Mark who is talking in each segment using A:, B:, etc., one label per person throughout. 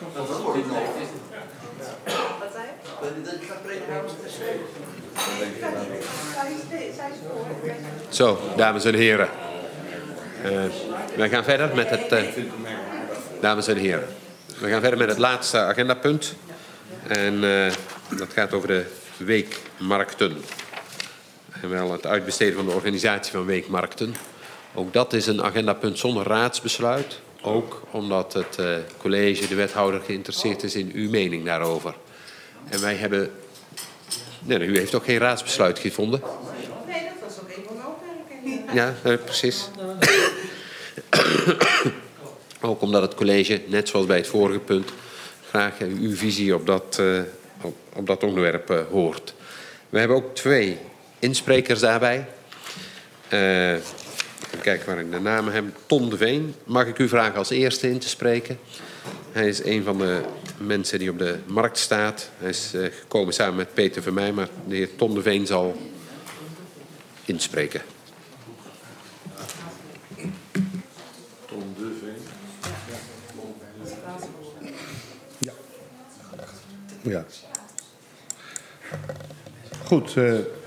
A: Dat wordt het nog.
B: Wat zei je?
A: Dat gaat breken namens de
C: Zo, dames en heren. Wij gaan verder met het... dames en heren. We gaan verder met het laatste agendapunt. En dat gaat over de weekmarkten. En wel het uitbesteden van de organisatie van weekmarkten. Ook dat is een agendapunt zonder raadsbesluit. Ook omdat het college, de wethouder, geïnteresseerd is in uw mening daarover. En wij hebben... Nee, u heeft ook geen raadsbesluit gevonden.
B: Nee, dat was ook een van de opmerkingen.
C: Ja, precies. Ook omdat het college, net zoals bij het vorige punt, graag uw visie op dat onderwerp hoort. We hebben ook 2 insprekers daarbij. Even kijken waar ik de namen heb. Ton de Veen. Mag ik u vragen als eerste in te spreken? Hij is een van de mensen die op de markt staat. Hij is gekomen samen met Peter Vermeij, maar de heer Ton de Veen zal inspreken.
D: Ton de Veen.
E: Ja. Goed.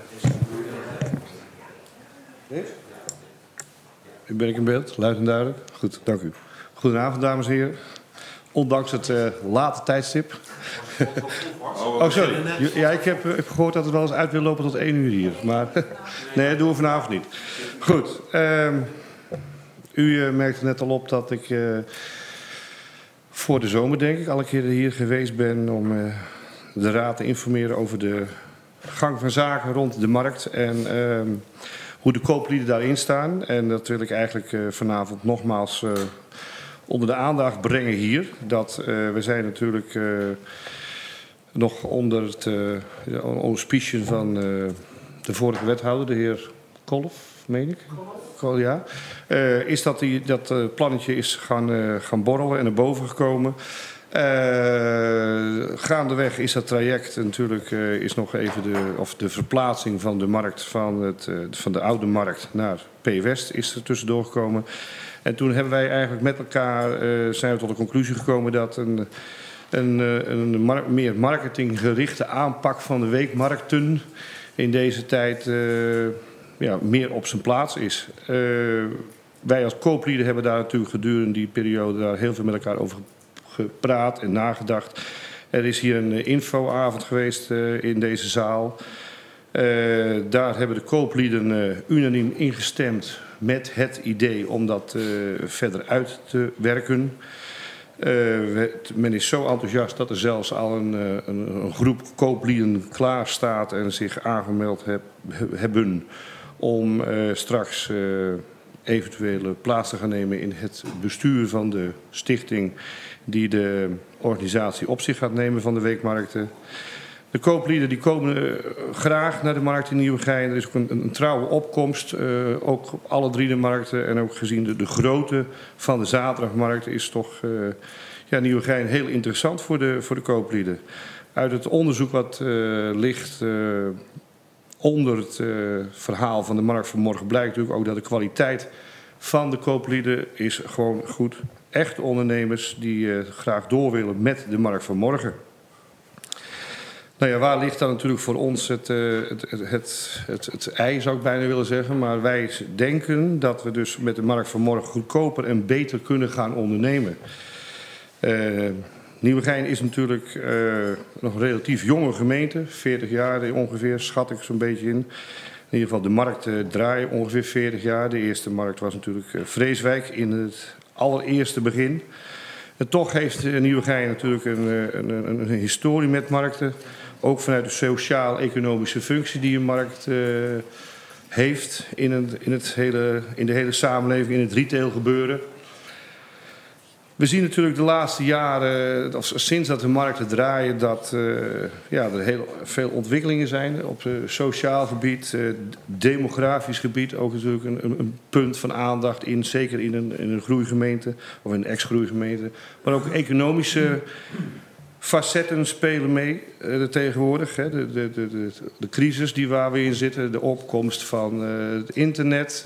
E: Ben ik in beeld? Luid en duidelijk? Goed, dank u. Goedenavond, dames en heren. Ondanks het late tijdstip. Oh, sorry. Ja, ik heb gehoord dat het wel eens uit wil lopen tot 1 uur hier. Maar nee, dat doen we vanavond niet. Goed. U merkte net al op dat ik voor de zomer, denk ik, alle keren hier geweest ben om de raad te informeren over de gang van zaken rond de markt en hoe de kooplieden daarin staan. En dat wil ik eigenlijk vanavond nogmaals onder de aandacht brengen hier. Dat we zijn natuurlijk nog onder het auspiciën van de vorige wethouder, de heer Kolf, meen ik? Ja. Is dat plannetje is gaan borrelen en naar boven gekomen. Gaandeweg is dat traject natuurlijk is nog even de verplaatsing van de markt van de oude markt naar P West is er tussendoor gekomen. En toen hebben wij eigenlijk met elkaar zijn we tot de conclusie gekomen dat een meer marketinggerichte aanpak van de weekmarkten in deze tijd meer op zijn plaats is. Wij als kooplieden hebben daar natuurlijk gedurende die periode daar heel veel met elkaar over gepraat en nagedacht. Er is hier een infoavond geweest in deze zaal. Daar hebben de kooplieden unaniem ingestemd met het idee om dat verder uit te werken. Men is zo enthousiast dat er zelfs al een groep kooplieden klaar staat en zich aangemeld hebben om straks eventuele plaats te gaan nemen in het bestuur van de stichting die de organisatie op zich gaat nemen van de weekmarkten. De kooplieden die komen graag naar de markt in Nieuwegein. Er is ook een trouwe opkomst, ook op alle 3 de markten. En ook gezien de grootte van de zaterdagmarkt is toch Nieuwegein heel interessant voor de kooplieden. Uit het onderzoek wat ligt onder het verhaal van de markt van morgen blijkt natuurlijk ook dat de kwaliteit van de kooplieden is gewoon goed. Echte ondernemers die graag door willen met de markt van morgen. Nou ja, waar ligt dan natuurlijk voor ons het ei, zou ik bijna willen zeggen. Maar wij denken dat we dus met de markt van morgen goedkoper en beter kunnen gaan ondernemen. Nieuwegein is natuurlijk nog een relatief jonge gemeente. 40 jaar ongeveer, schat ik zo'n beetje in. In ieder geval de markt draaien ongeveer 40 jaar. De eerste markt was natuurlijk Vreeswijk in het allereerste begin. En toch heeft Nieuwegein natuurlijk een historie met markten. Ook vanuit de sociaal-economische functie die een markt heeft in de hele samenleving, in het retail gebeuren. We zien natuurlijk de laatste jaren, sinds dat de markten draaien, dat er heel veel ontwikkelingen zijn op sociaal gebied, demografisch gebied. Ook natuurlijk een punt van aandacht zeker in een groeigemeente of een ex-groeigemeente. Maar ook economische facetten spelen mee tegenwoordig. Hè. De crisis waar we in zitten, de opkomst van het internet,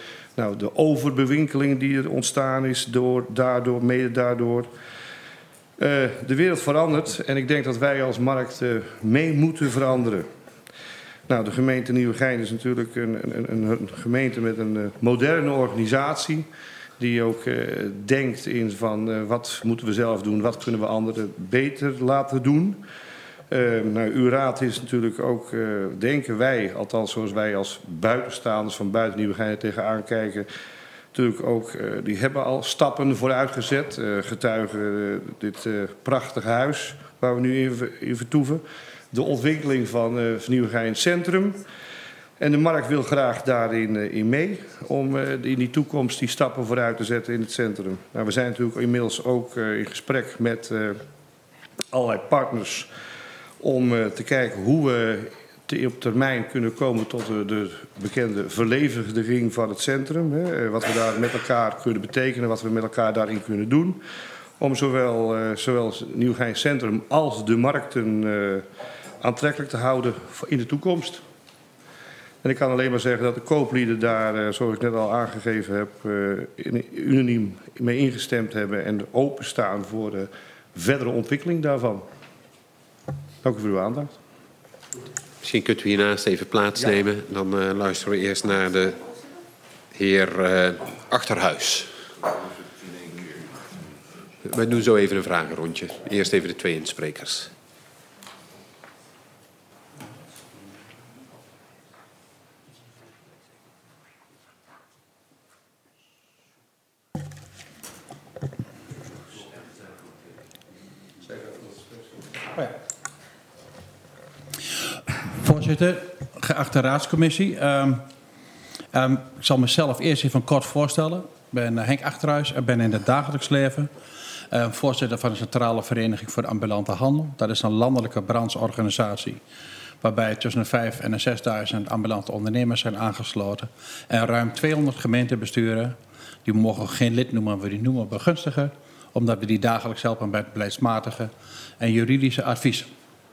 E: de overbewinkeling die er ontstaan is mede daardoor. De wereld verandert en ik denk dat wij als markt mee moeten veranderen. Nou, de gemeente Nieuwegein is natuurlijk een gemeente met een moderne organisatie. Die ook denkt in van wat moeten we zelf doen, wat kunnen we anderen beter laten doen. Nou, uw raad is natuurlijk ook, denken wij, althans zoals wij als buitenstaanders van buiten Nieuwegein tegenaan kijken, natuurlijk ook, die hebben al stappen vooruit gezet. Getuigen dit prachtige huis waar we nu in vertoeven. De ontwikkeling van Nieuwegein Centrum. En de markt wil graag daarin in mee om in die toekomst die stappen vooruit te zetten in het centrum. Nou, we zijn natuurlijk inmiddels ook in gesprek met allerlei partners om te kijken hoe we op termijn kunnen komen tot de bekende verlevendiging van het centrum. Wat we daar met elkaar kunnen betekenen, wat we met elkaar daarin kunnen doen. Om zowel Nieuwegein Centrum als de markten aantrekkelijk te houden in de toekomst. En ik kan alleen maar zeggen dat de kooplieden daar, zoals ik net al aangegeven heb, unaniem mee ingestemd hebben en openstaan voor de verdere ontwikkeling daarvan. Dank u voor uw aandacht.
C: Misschien kunt u hiernaast even plaatsnemen. Dan luisteren we eerst naar de heer Achterhuis. We doen zo even een vragenrondje. Eerst even de 2 insprekers.
F: Voorzitter, geachte raadscommissie. Ik zal mezelf eerst even kort voorstellen. Ik ben Henk Achterhuis en ben in het dagelijks leven voorzitter van de Centrale Vereniging voor de Ambulante Handel. Dat is een landelijke brancheorganisatie waarbij tussen de 5.000 en de 6.000 ambulante ondernemers zijn aangesloten. En ruim 200 gemeentebesturen, die mogen geen lid noemen, maar die noemen begunstiger, omdat we die dagelijks helpen bij het beleidsmatige en juridische adviezen.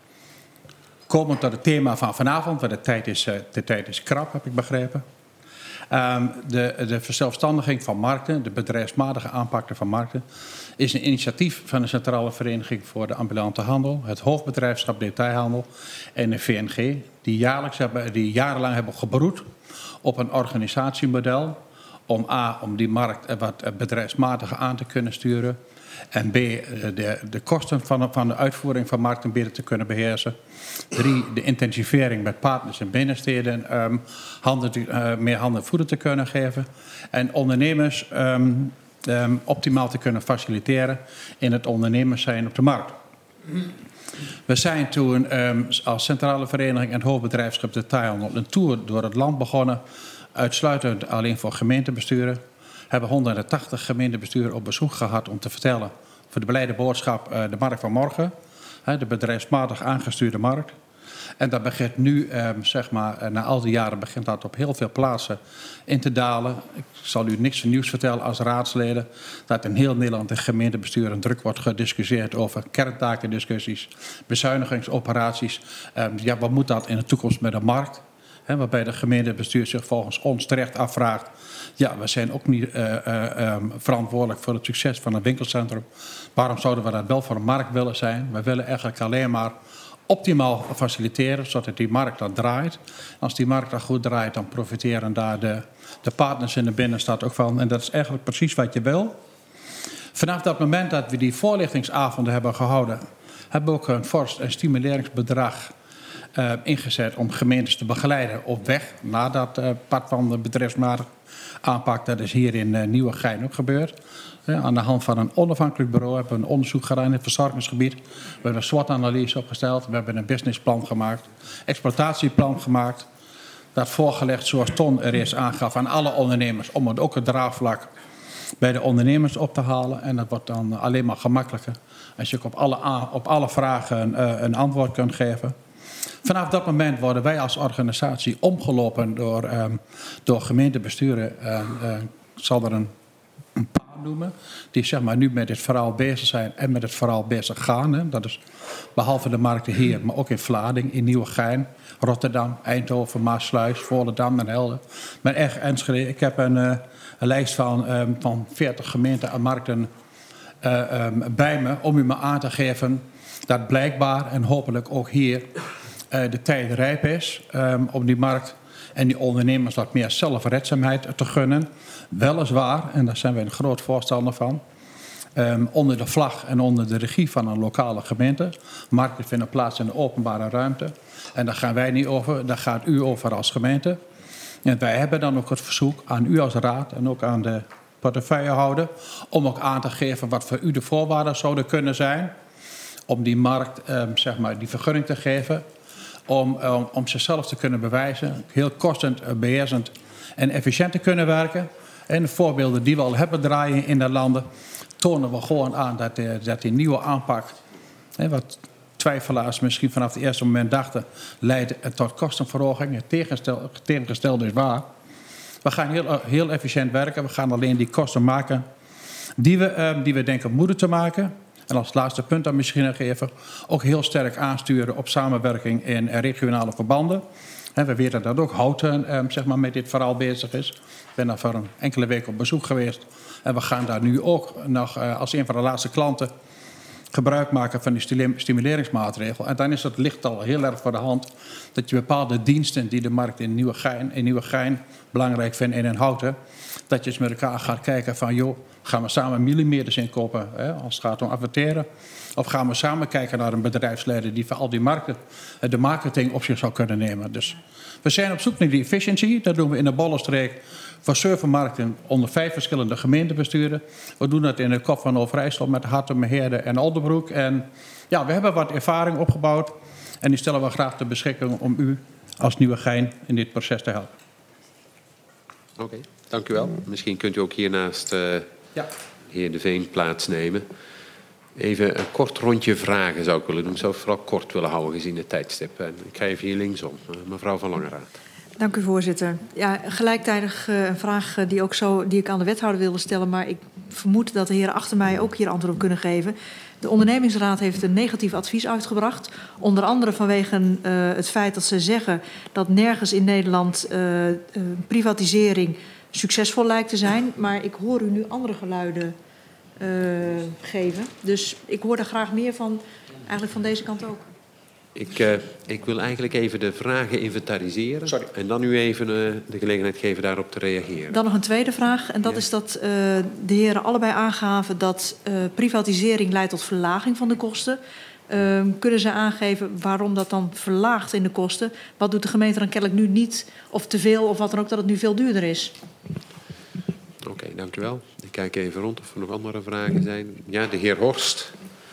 F: Komend tot het thema van vanavond, want de tijd is krap, heb ik begrepen. De verzelfstandiging van markten, de bedrijfsmatige aanpakken van markten, is een initiatief van de Centrale Vereniging voor de Ambulante Handel, het Hoofdbedrijfschap Detailhandel en de VNG, die jarenlang hebben gebroed op een organisatiemodel om die markt wat bedrijfsmatiger aan te kunnen sturen. En B, de kosten van de uitvoering van markten beter te kunnen beheersen. 3, de intensivering met partners in binnensteden meer handen en voeten te kunnen geven. En ondernemers optimaal te kunnen faciliteren in het ondernemers zijn op de markt. We zijn toen als Centrale Vereniging en Hoofdbedrijfschap Detailhandel een tour door het land begonnen. Uitsluitend alleen voor gemeentebesturen. Hebben 180 gemeentebesturen op bezoek gehad om te vertellen voor de blijde boodschap de markt van morgen. De bedrijfsmatig aangestuurde markt. En dat begint nu, na al die jaren begint dat op heel veel plaatsen in te dalen. Ik zal u niks nieuws vertellen als raadsleden. Dat in heel Nederland de gemeentebesturen druk wordt gediscussieerd over kerntakendiscussies, bezuinigingsoperaties. Wat moet dat in de toekomst met de markt? Waarbij de gemeentebestuur zich volgens ons terecht afvraagt. Ja, we zijn ook niet verantwoordelijk voor het succes van een winkelcentrum. Waarom zouden we dat wel voor een markt willen zijn? We willen eigenlijk alleen maar optimaal faciliteren, zodat die markt dat draait. Als die markt dat goed draait, dan profiteren daar de partners in de binnenstad ook van. En dat is eigenlijk precies wat je wil. Vanaf dat moment dat we die voorlichtingsavonden hebben gehouden, hebben we ook een fors en stimuleringsbedrag ingezet om gemeentes te begeleiden op weg naar dat pad van de bedrijfsmatige aanpak. Dat is hier in Nieuwegein ook gebeurd. Aan de hand van een onafhankelijk bureau hebben we een onderzoek gedaan in het verzorgingsgebied. We hebben een SWOT-analyse opgesteld. We hebben een businessplan gemaakt. Exploitatieplan gemaakt. Dat voorgelegd zoals Ton er eerst aangaf aan alle ondernemers. Om het ook het draagvlak bij de ondernemers op te halen. En dat wordt dan alleen maar gemakkelijker als je op alle vragen een antwoord kunt geven. Vanaf dat moment worden wij als organisatie omgelopen door gemeentebesturen. Ik zal er een paar noemen. Die nu met dit verhaal bezig zijn en met het verhaal bezig gaan. Hè. Dat is behalve de markten hier, maar ook in Vlaarding, in Nieuwegein, Rotterdam, Eindhoven, Maasluis, Volendam en Helden. Maar echt Enschede. Ik heb een lijst van 40 gemeenten en markten bij me om u maar aan te geven dat blijkbaar en hopelijk ook hier de tijd rijp is om die markt en die ondernemers wat meer zelfredzaamheid te gunnen. Weliswaar, en daar zijn wij een groot voorstander van, onder de vlag en onder de regie van een lokale gemeente. Markten vinden plaats in de openbare ruimte. En daar gaan wij niet over, daar gaat u over als gemeente. En wij hebben dan ook het verzoek aan u als raad en ook aan de portefeuillehouder om ook aan te geven wat voor u de voorwaarden zouden kunnen zijn om die markt zeg maar die vergunning te geven, om zichzelf te kunnen bewijzen, heel kostend, beheersend en efficiënt te kunnen werken. En de voorbeelden die we al hebben draaien in de landen, tonen we gewoon aan dat die nieuwe aanpak, wat twijfelaars misschien vanaf het eerste moment dachten, leidt tot kostenverhoging. Het tegengestelde is waar. We gaan heel efficiënt werken. We gaan alleen die kosten maken die we denken moeten te maken. En als laatste punt dan misschien nog even, ook heel sterk aansturen op samenwerking in regionale verbanden. We weten dat ook Houten zeg maar, met dit verhaal bezig is. Ik ben daar voor een enkele week op bezoek geweest. En we gaan daar nu ook nog als een van de laatste klanten gebruik maken van die stimuleringsmaatregel. En dan is het ligt al heel erg voor de hand dat je bepaalde diensten die de markt in Nieuwegein belangrijk vindt en in Houten, dat je eens met elkaar gaat kijken van joh, gaan we samen millimeters inkopen als het gaat om adverteren? Of gaan we samen kijken naar een bedrijfsleider die voor al die markten de marketing op zich zou kunnen nemen? Dus we zijn op zoek naar die efficiëntie. Dat doen we in de Bollenstreek voor 7 markten onder 5 verschillende gemeentebesturen. We doen dat in de Kop van Overijssel met Hattem, Heerde en Oldenbroek. En ja, we hebben wat ervaring opgebouwd. En die stellen we graag ter beschikking om u als Nieuwegein in dit proces te helpen.
C: Oké, dank u wel. Misschien kunt u ook hiernaast de heer De Veen plaatsnemen. Even een kort rondje vragen zou ik willen doen. Ik zou het vooral kort willen houden gezien het tijdstip. En ik ga even hier linksom. Mevrouw van Langeraad.
A: Dank u, voorzitter. Ja, gelijktijdig een vraag die ik aan de wethouder wilde stellen, maar ik vermoed dat de heren achter mij ook hier antwoord op kunnen geven. De ondernemingsraad heeft een negatief advies uitgebracht. Onder andere vanwege het feit dat ze zeggen dat nergens in Nederland privatisering succesvol lijkt te zijn. Maar ik hoor u nu andere geluiden geven. Dus ik hoor daar graag meer van, eigenlijk van deze kant ook.
C: Ik wil eigenlijk even de vragen inventariseren.
F: Sorry.
C: En dan u even de gelegenheid geven daarop te reageren.
A: Dan nog een tweede vraag. En dat is dat de heren allebei aangaven dat privatisering leidt tot verlaging van de kosten. Kunnen ze aangeven waarom dat dan verlaagt in de kosten? Wat doet de gemeente dan kennelijk nu niet of te veel of wat dan ook dat het nu veel duurder is?
C: Oké, dank u wel. Ik kijk even rond of er nog andere vragen zijn. Ja, de heer Horst.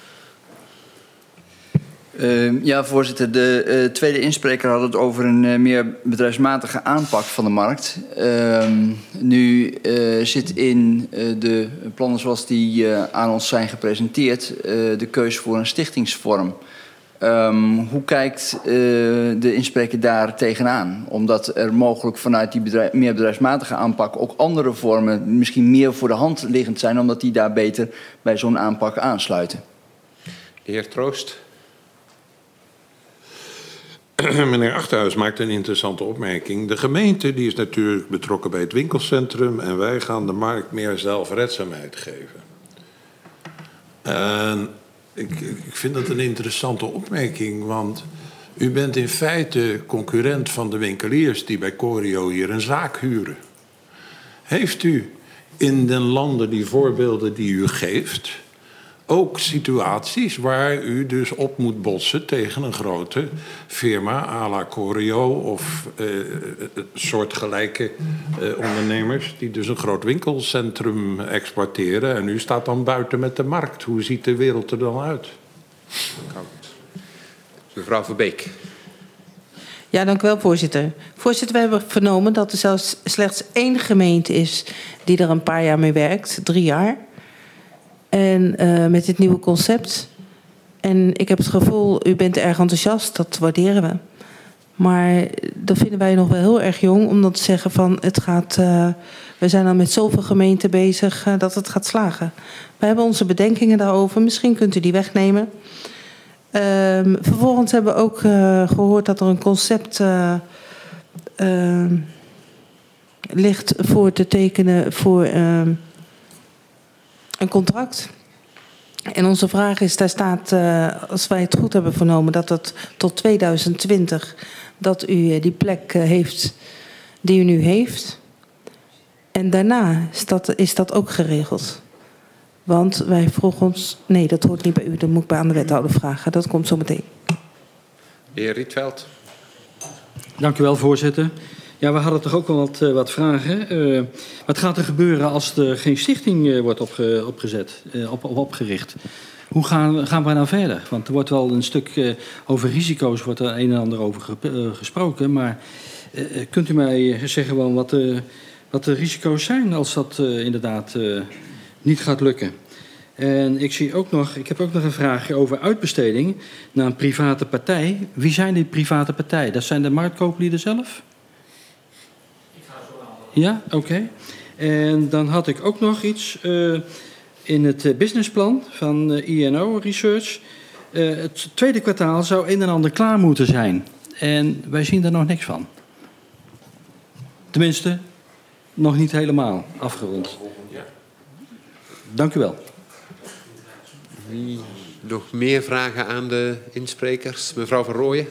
G: Ja, voorzitter. De tweede inspreker had het over een meer bedrijfsmatige aanpak van de markt. Nu zit in de plannen zoals die aan ons zijn gepresenteerd de keuze voor een stichtingsvorm. Hoe kijkt de inspreker daar tegenaan? Omdat er mogelijk vanuit die meer bedrijfsmatige aanpak ook andere vormen misschien meer voor de hand liggend zijn, omdat die daar beter bij zo'n aanpak aansluiten.
C: De heer Troost.
D: Meneer Achterhuis maakt een interessante opmerking. De gemeente die is natuurlijk betrokken bij het winkelcentrum en wij gaan de markt meer zelfredzaamheid geven. En ik vind dat een interessante opmerking, want u bent in feite concurrent van de winkeliers die bij Corio hier een zaak huren. Heeft u in de landen die voorbeelden die u geeft ook situaties waar u dus op moet botsen tegen een grote firma à la Corio of soortgelijke ondernemers die dus een groot winkelcentrum exporteren en u staat dan buiten met de markt. Hoe ziet de wereld er dan uit?
C: Mevrouw Verbeek.
H: Ja, dank u wel, voorzitter. Voorzitter, we hebben vernomen dat er zelfs slechts 1 gemeente is die er een paar jaar mee werkt, 3 jaar. En met dit nieuwe concept. En ik heb het gevoel, u bent erg enthousiast, dat waarderen we. Maar dat vinden wij nog wel heel erg jong, om dan te zeggen van het gaat, we zijn al met zoveel gemeenten bezig dat het gaat slagen. We hebben onze bedenkingen daarover, misschien kunt u die wegnemen. Vervolgens hebben we ook gehoord dat er een concept ligt voor te tekenen voor een contract. En onze vraag is, daar staat, als wij het goed hebben vernomen, dat het tot 2020, dat u die plek heeft die u nu heeft. En daarna is dat ook geregeld. Want wij vroegen ons, nee, dat hoort niet bij u, dat moet ik bij aan de wethouder vragen. Dat komt zo meteen.
C: De heer Rietveld.
I: Dank u wel, voorzitter. Ja, we hadden toch ook wel wat vragen. Wat gaat er gebeuren als er geen stichting wordt opgericht? Hoe gaan we dan verder? Want er wordt wel een stuk over risico's, wordt er een en ander over gesproken. Maar kunt u mij zeggen wel wat de risico's zijn als dat inderdaad niet gaat lukken? En ik heb ook nog een vraagje over uitbesteding naar een private partij. Wie zijn die private partijen? Dat zijn de marktkooplieden zelf? Ja, oké. En dan had ik ook nog iets in het businessplan van INO Research. Het tweede kwartaal zou een en ander klaar moeten zijn. En wij zien er nog niks van. Tenminste, nog niet helemaal afgerond. Dank u wel.
C: Wie nog meer vragen aan de insprekers? Mevrouw Van Rooyen.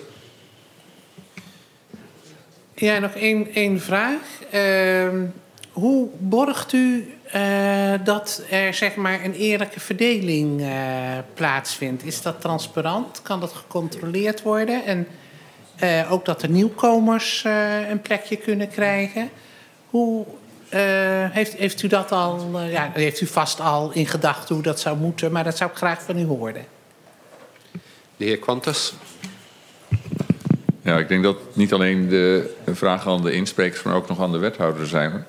J: Ja, nog één vraag. Hoe borgt u dat er zeg maar een eerlijke verdeling plaatsvindt? Is dat transparant? Kan dat gecontroleerd worden? En ook dat de nieuwkomers een plekje kunnen krijgen? Hoe heeft u dat al? Heeft u vast al in gedachten hoe dat zou moeten, maar dat zou ik graag van u horen.
C: De heer Quantas.
K: Ja, ik denk dat niet alleen de vraag aan de insprekers, maar ook nog aan de wethouder zijn.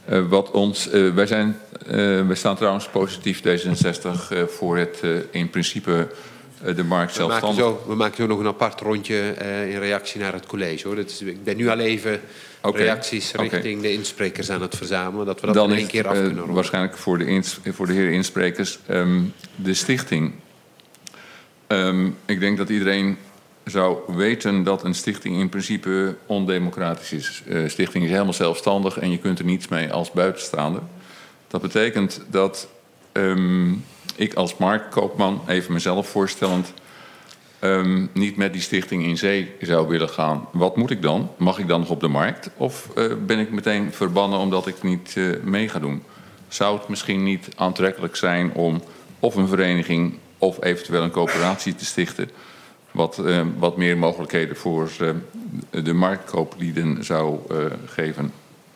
K: Wij staan trouwens positief D66 voor het in principe de markt zelfstandig.
C: We maken zo nog een apart rondje in reactie naar het college, hoor. Ik ben nu al even reacties richting de insprekers aan het verzamelen, dat we dat dan in één keer af kunnen rollen.
K: Waarschijnlijk voor de heren insprekers. De stichting. Ik denk dat iedereen zou weten dat een stichting in principe ondemocratisch is. Stichting is helemaal zelfstandig en je kunt er niets mee als buitenstaander. Dat betekent dat ik als marktkoopman, even mezelf voorstellend, niet met die stichting in zee zou willen gaan. Wat moet ik dan? Mag ik dan nog op de markt? Of ben ik meteen verbannen omdat ik niet mee ga doen? Zou het misschien niet aantrekkelijk zijn om of een vereniging of eventueel een coöperatie te stichten, wat meer mogelijkheden voor de marktkooplieden zou geven?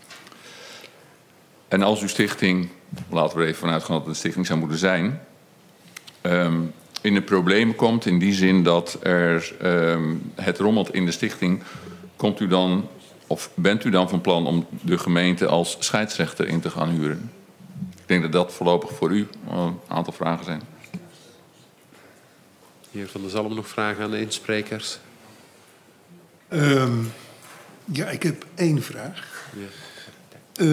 K: En als uw stichting, laten we er even vanuit gaan dat het een stichting zou moeten zijn, in de problemen komt, in die zin dat het rommelt in de stichting, komt u dan, of bent u dan van plan om de gemeente als scheidsrechter in te gaan huren? Ik denk dat dat voorlopig voor u een aantal vragen zijn.
C: Heer Van der Zalm, nog vragen aan de insprekers?
L: Ja, ik heb één vraag.
C: Ja.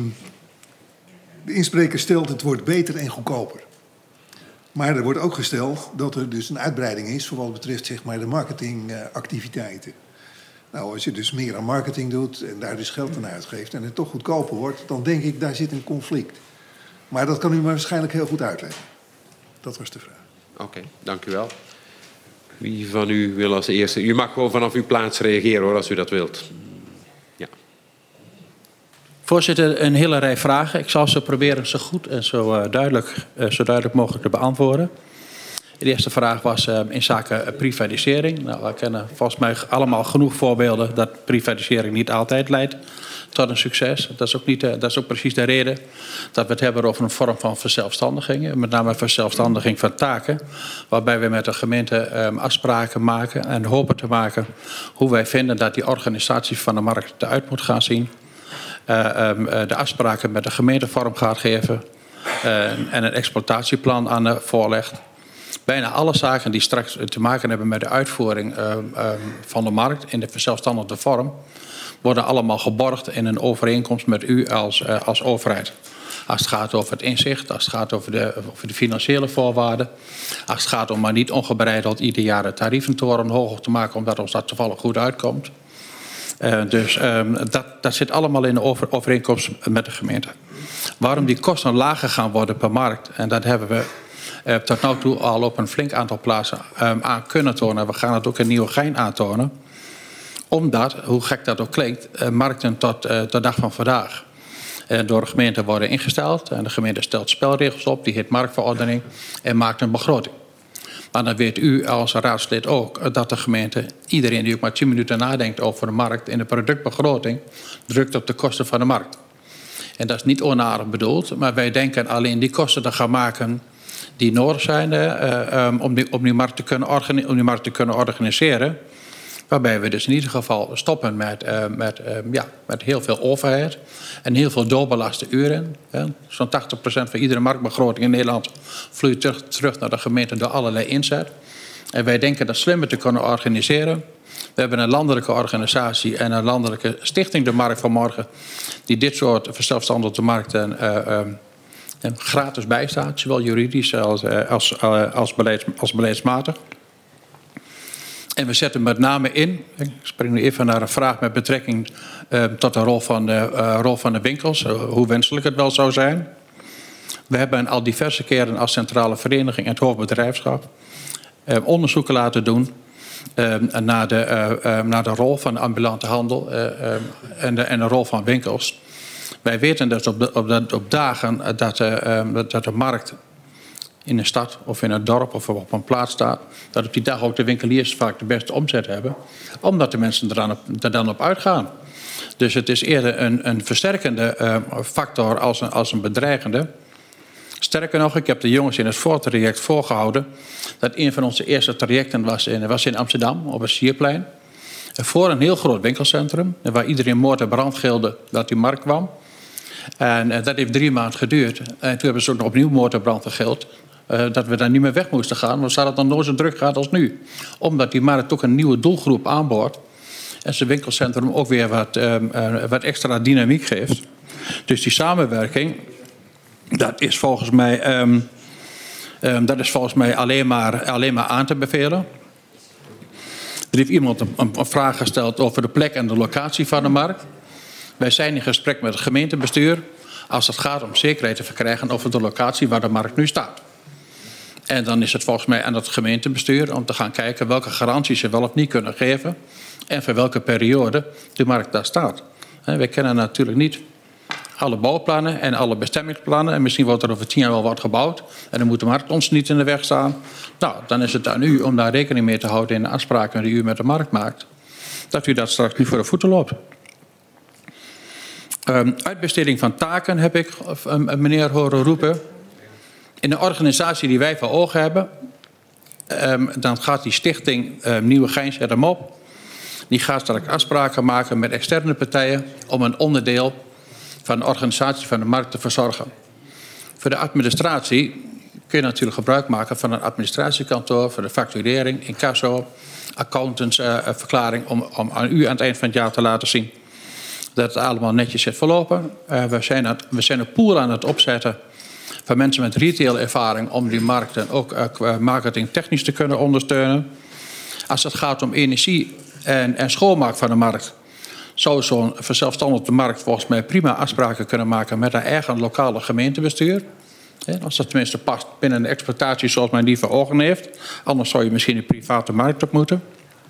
L: De inspreker stelt het wordt beter en goedkoper. Maar er wordt ook gesteld dat er dus een uitbreiding is voor wat betreft zeg maar, de marketingactiviteiten. Nou, als je dus meer aan marketing doet en daar dus geld aan uitgeeft en het toch goedkoper wordt, dan denk ik, daar zit een conflict. Maar dat kan u me waarschijnlijk heel goed uitleggen. Dat was de vraag.
C: Oké, dank u wel. Wie van u wil als eerste? U mag gewoon vanaf uw plaats reageren, hoor, als u dat wilt. Ja.
F: Voorzitter, een hele rij vragen. Ik zal ze proberen zo goed en zo duidelijk mogelijk te beantwoorden. De eerste vraag was in zaken privatisering. Nou, we kennen volgens mij allemaal genoeg voorbeelden dat privatisering niet altijd leidt tot een succes. Dat is ook precies de reden dat we het hebben over een vorm van verzelfstandiging. Met name verzelfstandiging van taken. Waarbij we met de gemeente afspraken maken en hopen te maken hoe wij vinden dat die organisatie van de markt eruit moet gaan zien. De afspraken met de gemeente vorm gaat geven. En een exploitatieplan aan voorlegt. Bijna alle zaken die straks te maken hebben met de uitvoering van de markt in de verzelfstandigde vorm, worden allemaal geborgd in een overeenkomst met u als overheid. Als het gaat over het inzicht, als het gaat over de financiële voorwaarden, als het gaat om maar niet ongebreideld ieder jaar de tarieventoren hoger te maken omdat ons dat toevallig goed uitkomt. Dat zit allemaal in de overeenkomst met de gemeente. Waarom die kosten lager gaan worden per markt, en dat hebben we tot nu toe al op een flink aantal plaatsen aan kunnen tonen. We gaan het ook in Nieuwegein aantonen. Omdat, hoe gek dat ook klinkt, markten tot de dag van vandaag door de gemeente worden ingesteld. En de gemeente stelt spelregels op, die heet marktverordening, en maakt een begroting. Maar dan weet u als raadslid ook dat de gemeente, iedereen die ook maar 10 minuten nadenkt over de markt in de productbegroting, drukt op de kosten van de markt. En dat is niet onaardig bedoeld, maar wij denken alleen die kosten te gaan maken die nodig zijn om die markt te kunnen organiseren. Waarbij we dus in ieder geval stoppen met heel veel overheid en heel veel doorbelaste uren. Zo'n 80% van iedere marktbegroting in Nederland vloeit terug naar de gemeente door allerlei inzet. En wij denken dat slimmer te kunnen organiseren. We hebben een landelijke organisatie en een landelijke stichting, de Markt van Morgen, die dit soort verzelfstandigde markten gratis bijstaat, zowel juridisch als beleidsmatig. En we zetten met name in, ik spring nu even naar een vraag met betrekking tot de rol van de winkels, hoe wenselijk het wel zou zijn. We hebben al diverse keren als centrale vereniging en het hoofdbedrijfschap onderzoeken laten doen naar de rol van de ambulante handel en de rol van winkels. Wij weten dus op dagen dat de markt in een stad of in een dorp of op een plaats staat, dat op die dag ook de winkeliers vaak de beste omzet hebben, omdat de mensen er dan op uitgaan. Dus het is eerder een versterkende factor als een bedreigende. Sterker nog, ik heb de jongens in het voortraject voorgehouden dat een van onze eerste trajecten was in Amsterdam, op het Sierplein. Voor een heel groot winkelcentrum, waar iedereen moord en brand gilde dat die markt kwam. En dat heeft 3 maanden geduurd. En toen hebben ze ook nog opnieuw moord en brand gegild. Dat we daar niet meer weg moesten gaan. Want ze hadden het dan nooit zo druk gehad als nu. Omdat die markt ook een nieuwe doelgroep aanboort. En zijn winkelcentrum ook weer wat extra dynamiek geeft. Dus die samenwerking, dat is volgens mij alleen maar aan te bevelen. Er heeft iemand een vraag gesteld over de plek en de locatie van de markt. Wij zijn in gesprek met het gemeentebestuur als het gaat om zekerheid te verkrijgen over de locatie waar de markt nu staat. En dan is het volgens mij aan het gemeentebestuur om te gaan kijken welke garanties ze wel of niet kunnen geven en voor welke periode de markt daar staat. Wij kennen natuurlijk niet alle bouwplannen en alle bestemmingsplannen en misschien wordt er over 10 jaar wel wat gebouwd en dan moet de markt ons niet in de weg staan. Nou, dan is het aan u om daar rekening mee te houden in de afspraken die u met de markt maakt, dat u dat straks niet voor de voeten loopt. Uitbesteding van taken heb ik een meneer horen roepen. In de organisatie die wij voor ogen hebben, dan gaat die stichting Nieuwegein zet hem op. Die gaat straks afspraken maken met externe partijen om een onderdeel van de organisatie van de markt te verzorgen. Voor de administratie kun je natuurlijk gebruik maken van een administratiekantoor voor de facturering, incasso, accountantsverklaring om aan u aan het eind van het jaar te laten zien dat het allemaal netjes zit verlopen. We zijn een pool aan het opzetten van mensen met retailervaring om die markten ook marketingtechnisch te kunnen ondersteunen. Als het gaat om energie en schoonmaak van de markt, zou zo'n verzelfstandigde markt volgens mij prima afspraken kunnen maken met haar eigen lokale gemeentebestuur. Als dat tenminste past binnen de exploitatie zoals men die voor ogen heeft. Anders zou je misschien een private markt op moeten.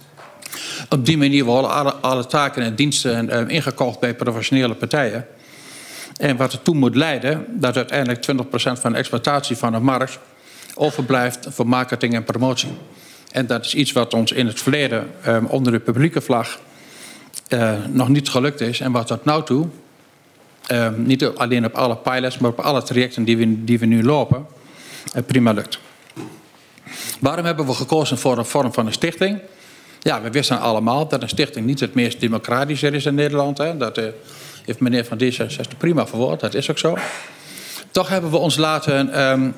F: Op die manier worden alle taken en diensten ingekocht bij professionele partijen. En wat ertoe moet leiden dat uiteindelijk 20% van de exploitatie van de markt overblijft voor marketing en promotie. En dat is iets wat ons in het verleden onder de publieke vlag nog niet gelukt is. En wat tot nu toe, niet alleen op alle pilots, maar op alle trajecten die we nu lopen, prima lukt. Waarom hebben we gekozen voor een vorm van een stichting? Ja, we wisten allemaal dat een stichting niet het meest democratische is in Nederland. Hè. Dat heeft meneer van D66 prima verwoord, dat is ook zo. Toch hebben we ons laten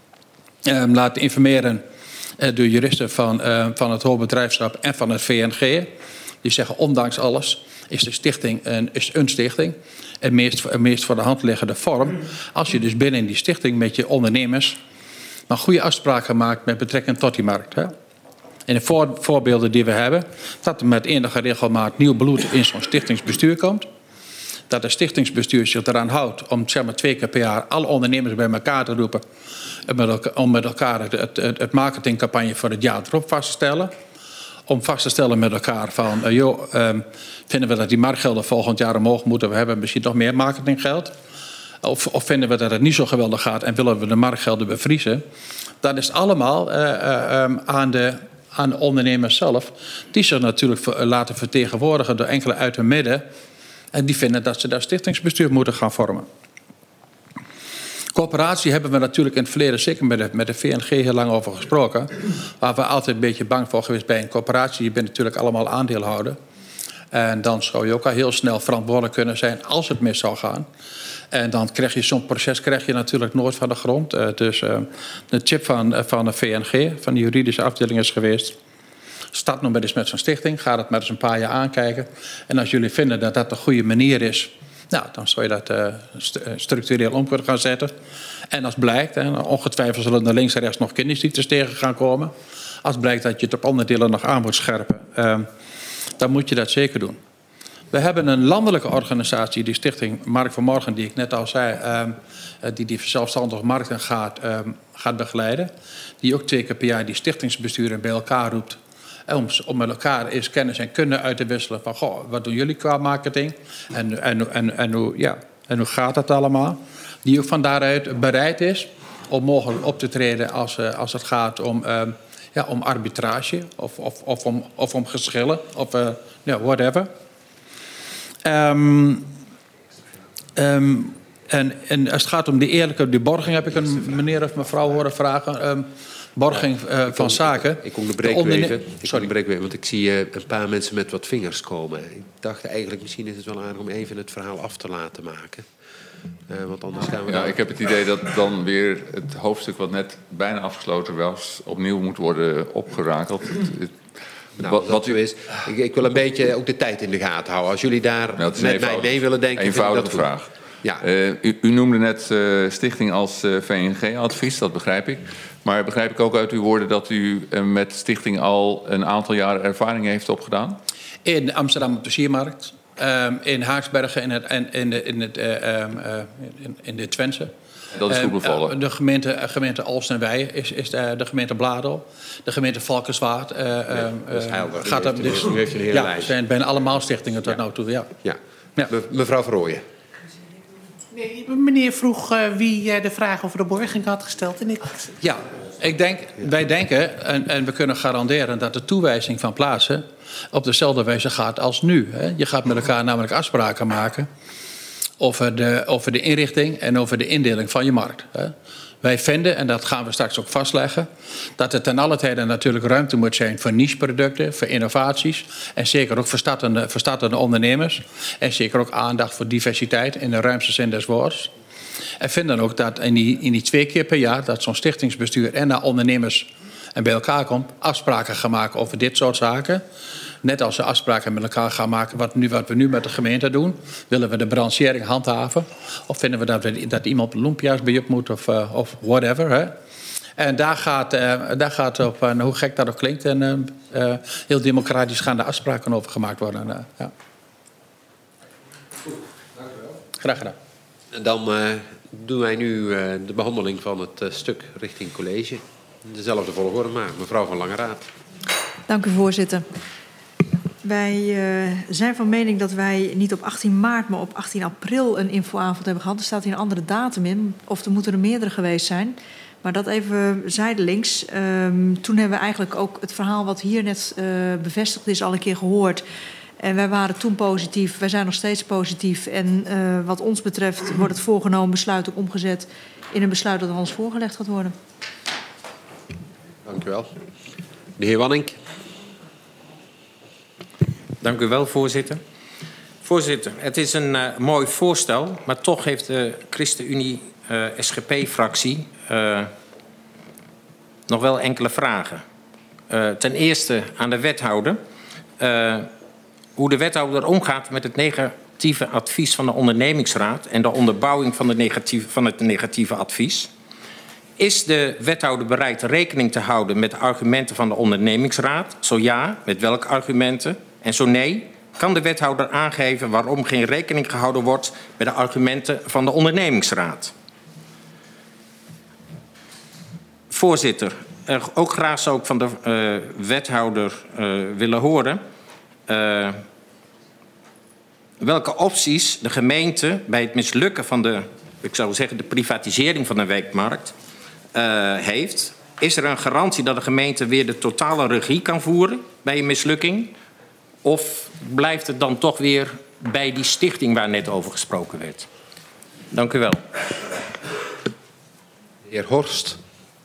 F: informeren door juristen van het hoofdbedrijfschap en van het VNG. Die zeggen, ondanks alles is de stichting een stichting. En meest voor de hand liggende vorm. Als je dus binnen die stichting met je ondernemers maar goede afspraken maakt met betrekking tot die markt. Hè. En de voorbeelden die we hebben, dat er met enige regelmaat nieuw bloed in zo'n stichtingsbestuur komt. dat het stichtingsbestuur zich eraan houdt om zeg maar 2 keer per jaar alle ondernemers bij elkaar te roepen. Om met elkaar het marketingcampagne voor het jaar erop vast te stellen. Om vast te stellen met elkaar van, vinden we dat die marktgelden volgend jaar omhoog moeten? We hebben misschien nog meer marketinggeld. Of vinden we dat het niet zo geweldig gaat en willen we de marktgelden bevriezen? Dat is allemaal aan de ondernemers zelf. Die zich natuurlijk laten vertegenwoordigen door enkele uit hun midden. En die vinden dat ze daar stichtingsbestuur moeten gaan vormen. Coöperatie hebben we natuurlijk in het verleden zeker met de VNG heel lang over gesproken. Waar we altijd een beetje bang voor geweest bij een coöperatie. Je bent natuurlijk allemaal aandeelhouder. En dan zou je ook al heel snel verantwoordelijk kunnen zijn als het mis zou gaan. En dan krijg je zo'n proces natuurlijk nooit van de grond. Dus de chip van de VNG, van de juridische afdeling is geweest. Start nog maar eens met zo'n stichting. Ga het maar eens een paar jaar aankijken. En als jullie vinden dat dat de goede manier is, nou, dan zou je dat structureel om kunnen gaan zetten. En als blijkt, ongetwijfeld zullen er links en rechts nog kinderziektes tegen gaan komen. Als blijkt dat je het op onderdelen nog aan moet scherpen, dan moet je dat zeker doen. We hebben een landelijke organisatie, die Stichting Markt van Morgen, die ik net al zei, die zelfstandige markten gaat begeleiden. Die ook 2 keer per jaar die stichtingsbesturen bij elkaar roept. Om met elkaar eens kennis en kunde uit te wisselen van, goh, wat doen jullie qua marketing? En hoe gaat dat allemaal? Die ook van daaruit bereid is om mogelijk op te treden als het gaat om arbitrage of om geschillen of whatever. En als het gaat om die eerlijke borging, heb ik een meneer of mevrouw horen vragen. Borging van zaken.
C: Ik onderbreek weer, want ik zie een paar mensen met wat vingers komen. Ik dacht eigenlijk, misschien is het wel aardig om even het verhaal af te laten maken. Want anders gaan we...
K: Ja, ik heb het idee dat dan weer het hoofdstuk wat net bijna afgesloten was, opnieuw moet worden opgerakeld.
C: Wat u is, ik wil een beetje ook de tijd in de gaten houden. Als jullie daar met mij mee willen denken...
K: Eenvoudige vraag. Ja. U noemde net stichting als VNG-advies, dat begrijp ik. Maar begrijp ik ook uit uw woorden dat u met stichting al een aantal jaren ervaring heeft opgedaan?
F: In Amsterdam op de Siermarkt. In Haaksbergen in de Twentse.
K: Dat is goed bevallen.
F: De gemeente Alst en Wij is de gemeente Bladel. De gemeente Valkenswaard.
C: Dat is helder.
F: Gaat dat dus,
C: u heeft een hele lijst.
F: Het zijn bijna allemaal stichtingen tot nu toe. Ja.
C: Mevrouw Verrooyen.
J: Nee, meneer vroeg wie de vraag over de borging had gesteld. En
F: wij denken, en we kunnen garanderen dat de toewijzing van plaatsen op dezelfde wijze gaat als nu. Hè. Je gaat met elkaar namelijk afspraken maken over de inrichting en over de indeling van je markt. Hè. Wij vinden, en dat gaan we straks ook vastleggen, dat er ten alle tijde natuurlijk ruimte moet zijn voor nicheproducten, voor innovaties en zeker ook voor startende ondernemers. En zeker ook aandacht voor diversiteit in de ruimste zin des woords. En vinden ook dat in die 2 keer per jaar dat zo'n stichtingsbestuur en naar ondernemers en bij elkaar komt, afspraken gaan maken over dit soort zaken. Net als we afspraken met elkaar gaan maken wat we nu met de gemeente doen. Willen we de branchering handhaven? Of vinden we dat iemand loempia's bij op moet of whatever. Hè? En daar gaat op, hoe gek dat ook klinkt, en heel democratisch gaan de afspraken over gemaakt worden. Ja.
C: Dank u wel.
F: Graag gedaan.
C: En dan doen wij nu de behandeling van het stuk richting college. Dezelfde volgorde, maar mevrouw van Langeraad.
A: Dank u, voorzitter. Wij zijn van mening dat wij niet op 18 maart, maar op 18 april een infoavond hebben gehad. Er staat hier een andere datum in, of er moeten er meerdere geweest zijn. Maar dat even zijdelings. Toen hebben we eigenlijk ook het verhaal wat hier net bevestigd is al een keer gehoord. En wij waren toen positief, wij zijn nog steeds positief. En wat ons betreft wordt het voorgenomen besluit ook omgezet in een besluit dat ons voorgelegd gaat worden.
C: Dank u wel. De heer Wanning.
M: Dank u wel, voorzitter. Voorzitter, het is een mooi voorstel, maar toch heeft de ChristenUnie SGP-fractie nog wel enkele vragen. Ten eerste aan de wethouder. Hoe de wethouder omgaat met het negatieve advies van de ondernemingsraad en de onderbouwing van het negatieve advies. Is de wethouder bereid rekening te houden met de argumenten van de ondernemingsraad? Zo ja, met welke argumenten? En zo nee, kan de wethouder aangeven waarom geen rekening gehouden wordt met de argumenten van de ondernemingsraad? Voorzitter, ook graag zou ik van de wethouder willen horen welke opties de gemeente bij het mislukken van de privatisering van de weekmarkt heeft. Is er een garantie dat de gemeente weer de totale regie kan voeren bij een mislukking? Of blijft het dan toch weer bij die stichting waar net over gesproken werd? Dank u wel.
C: De heer Horst.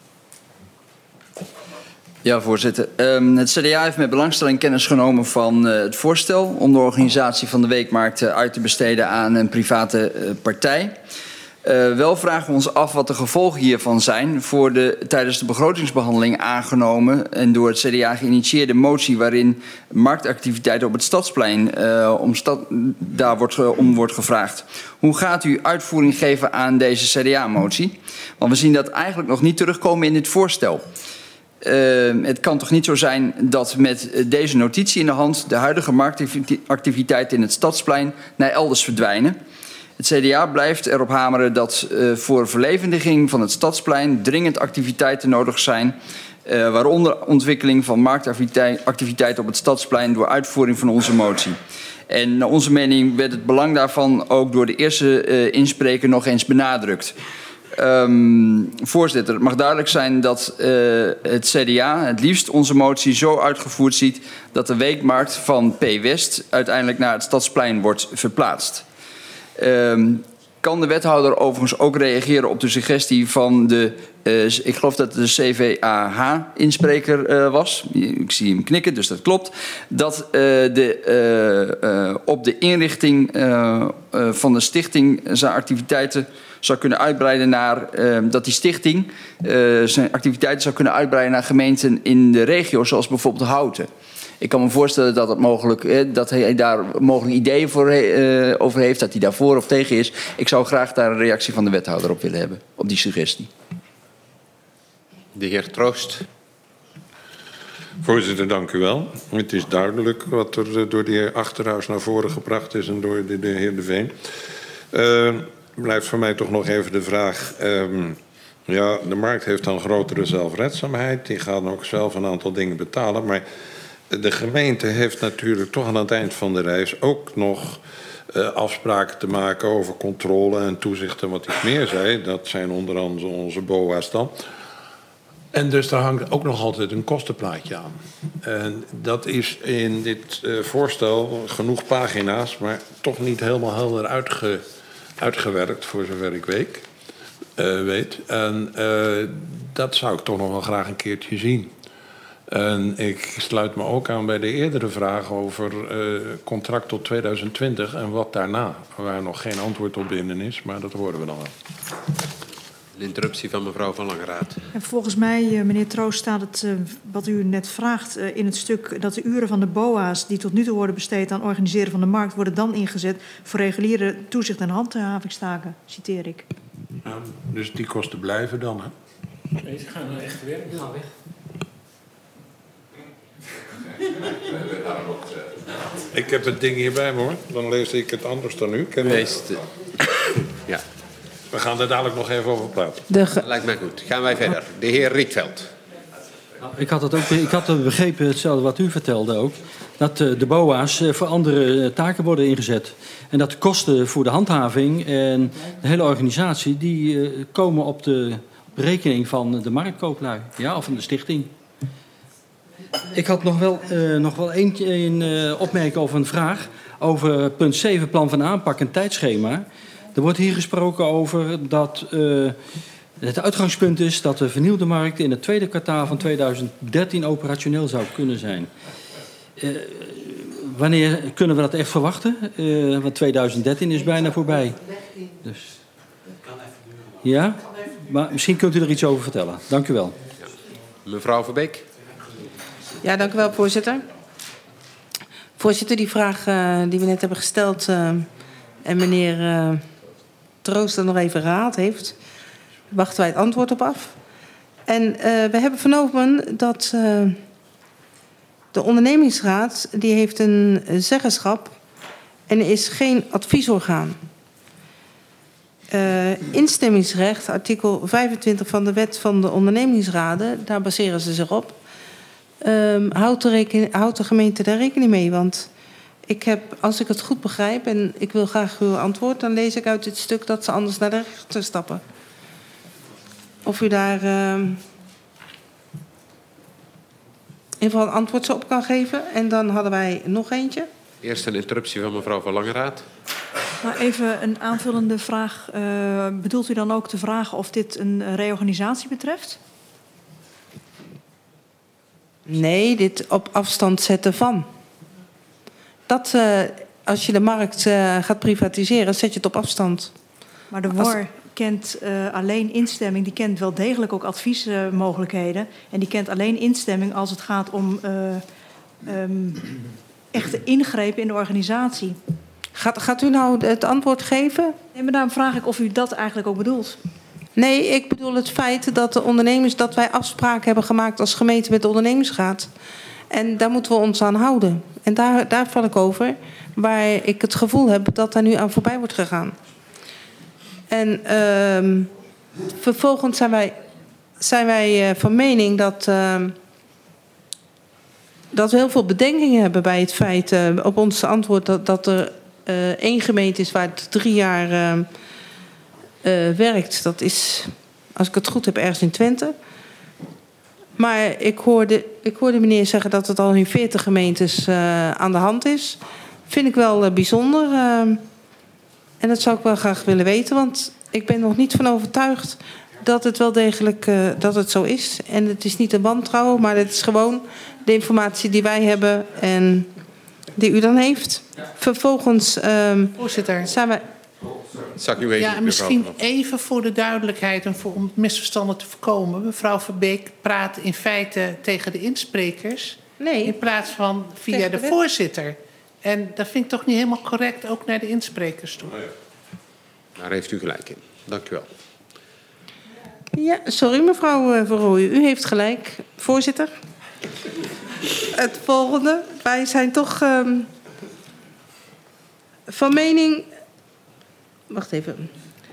G: Ja, voorzitter. Het CDA heeft met belangstelling kennis genomen van het voorstel om de organisatie van de weekmarkt uit te besteden aan een private partij. Wel vragen we ons af wat de gevolgen hiervan zijn voor de tijdens de begrotingsbehandeling aangenomen en door het CDA geïnitieerde motie waarin marktactiviteiten op het Stadsplein daar wordt gevraagd. Hoe gaat u uitvoering geven aan deze CDA-motie? Want we zien dat eigenlijk nog niet terugkomen in dit voorstel. Het kan toch niet zo zijn dat met deze notitie in de hand de huidige marktactiviteiten in het Stadsplein naar elders verdwijnen. Het CDA blijft erop hameren dat voor verlevendiging van het Stadsplein dringend activiteiten nodig zijn, waaronder ontwikkeling van marktactiviteiten op het Stadsplein door uitvoering van onze motie. En naar onze mening werd het belang daarvan ook door de eerste inspreker nog eens benadrukt. Voorzitter, het mag duidelijk zijn dat het CDA het liefst onze motie zo uitgevoerd ziet dat de weekmarkt van P West uiteindelijk naar het Stadsplein wordt verplaatst. Kan de wethouder overigens ook reageren op de suggestie van de, ik geloof dat het de CVAH-inspreker was. Ik zie hem knikken, dus dat klopt. Dat op de inrichting van de stichting zijn activiteiten zou kunnen uitbreiden naar, dat die stichting zijn activiteiten zou kunnen uitbreiden naar gemeenten in de regio, zoals bijvoorbeeld Houten. Ik kan me voorstellen dat, dat hij daar mogelijk ideeën over heeft, dat hij daarvoor of tegen is. Ik zou graag daar een reactie van de wethouder op willen hebben, op die suggestie.
C: De heer Troost.
D: Voorzitter, dank u wel. Het is duidelijk wat er door de heer Achterhuis naar voren gebracht is en door de heer De Veen. Blijft voor mij toch nog even de vraag. Ja, de markt heeft dan grotere zelfredzaamheid. Die gaat ook zelf een aantal dingen betalen. Maar de gemeente heeft natuurlijk toch aan het eind van de reis ook nog afspraken te maken over controle en toezicht en wat ik meer zei. Dat zijn onder andere onze BOA's dan. En dus daar hangt ook nog altijd een kostenplaatje aan. En dat is in dit voorstel genoeg pagina's, maar toch niet helemaal helder uitgewerkt, voor zover ik weet. En dat zou ik toch nog wel graag een keertje zien. En ik sluit me ook aan bij de eerdere vraag over contract tot 2020 en wat daarna. Waar nog geen antwoord op binnen is, maar dat horen we dan wel.
C: De interruptie van mevrouw Van Langeraad.
A: En volgens mij, meneer Troost, staat het wat u net vraagt in het stuk dat de uren van de BOA's die tot nu toe worden besteed aan organiseren van de markt worden dan ingezet voor reguliere toezicht en handhavingstaken, citeer ik.
D: Ja, dus die kosten blijven dan, hè?
J: Nee, ze gaan naar echt werk. Ze gaan weg.
D: Ik heb het ding hierbij me, hoor. Dan lees ik het anders dan u.
C: Ja.
D: We gaan er dadelijk nog even over praten.
C: Lijkt mij goed. Gaan wij verder. De heer Rietveld.
I: Ik had begrepen, hetzelfde wat u vertelde ook, dat de BOA's voor andere taken worden ingezet. En dat de kosten voor de handhaving en de hele organisatie, die komen op de rekening van de marktkooplui, ja, of van de stichting. Ik had nog wel één opmerking of een vraag over punt 7, plan van aanpak en tijdschema. Er wordt hier gesproken over dat het uitgangspunt is dat de vernieuwde markt in het tweede kwartaal van 2013 operationeel zou kunnen zijn. Wanneer kunnen we dat echt verwachten? Want 2013 is bijna voorbij. Dus. Ja? Maar misschien kunt u er iets over vertellen. Dank u wel.
C: Mevrouw Verbeek.
H: Ja, dank u wel, voorzitter. Voorzitter, die vraag die we net hebben gesteld en meneer Troost er nog even herhaald heeft, wachten wij het antwoord op af. En we hebben vernomen dat De ondernemingsraad die heeft een zeggenschap en is geen adviesorgaan. Instemmingsrecht, artikel 25 van de wet van de ondernemingsraden, daar baseren ze zich op. Houdt de gemeente daar rekening mee? Want ik heb, als ik het goed begrijp, en ik wil graag uw antwoord, dan lees ik uit dit stuk dat ze anders naar de rechter stappen. Of u daar in ieder geval een antwoord op kan geven. En dan hadden wij nog eentje.
C: Eerst een interruptie van mevrouw Van Langeraad.
A: Maar even een aanvullende vraag. Bedoelt u dan ook te vragen of dit een reorganisatie betreft?
H: Nee, dit op afstand zetten van. Dat, als je de markt gaat privatiseren, zet je het op afstand.
A: Maar de WOR kent alleen instemming. Die kent wel degelijk ook adviesmogelijkheden. En die kent alleen instemming als het gaat om echte ingrepen in de organisatie.
H: Gaat u nou het antwoord geven?
A: Nee, maar daarom vraag ik of u dat eigenlijk ook bedoelt.
H: Nee, ik bedoel het feit dat de ondernemers, dat wij afspraken hebben gemaakt als gemeente met de ondernemingsraad. En daar moeten we ons aan houden. En daar val ik over, waar ik het gevoel heb dat daar nu aan voorbij wordt gegaan. En vervolgens zijn wij van mening dat we heel veel bedenkingen hebben bij het feit op ons antwoord dat er 1 gemeente is waar het 3 jaar werkt. Dat is, als ik het goed heb, ergens in Twente. Maar ik hoorde meneer zeggen dat het al in 40 gemeentes aan de hand is. Vind ik wel bijzonder. En dat zou ik wel graag willen weten. Want ik ben nog niet van overtuigd dat het wel degelijk dat het zo is. En het is niet een wantrouwen, maar het is gewoon de informatie die wij hebben en die u dan heeft. Vervolgens
J: Voorzitter.
H: zijn wij...
C: Zal ik u even,
J: ja, misschien even voor de duidelijkheid en om misverstanden te voorkomen. Mevrouw Verbeek praat in feite tegen de insprekers.
H: Nee.
J: In plaats van via de voorzitter. En dat vind ik toch niet helemaal correct, ook naar de insprekers toe.
C: Daar heeft u gelijk in. Dank u wel.
H: Ja, sorry mevrouw Verrooyen, u heeft gelijk. Voorzitter. Het volgende. Wij zijn toch van mening... Wacht even.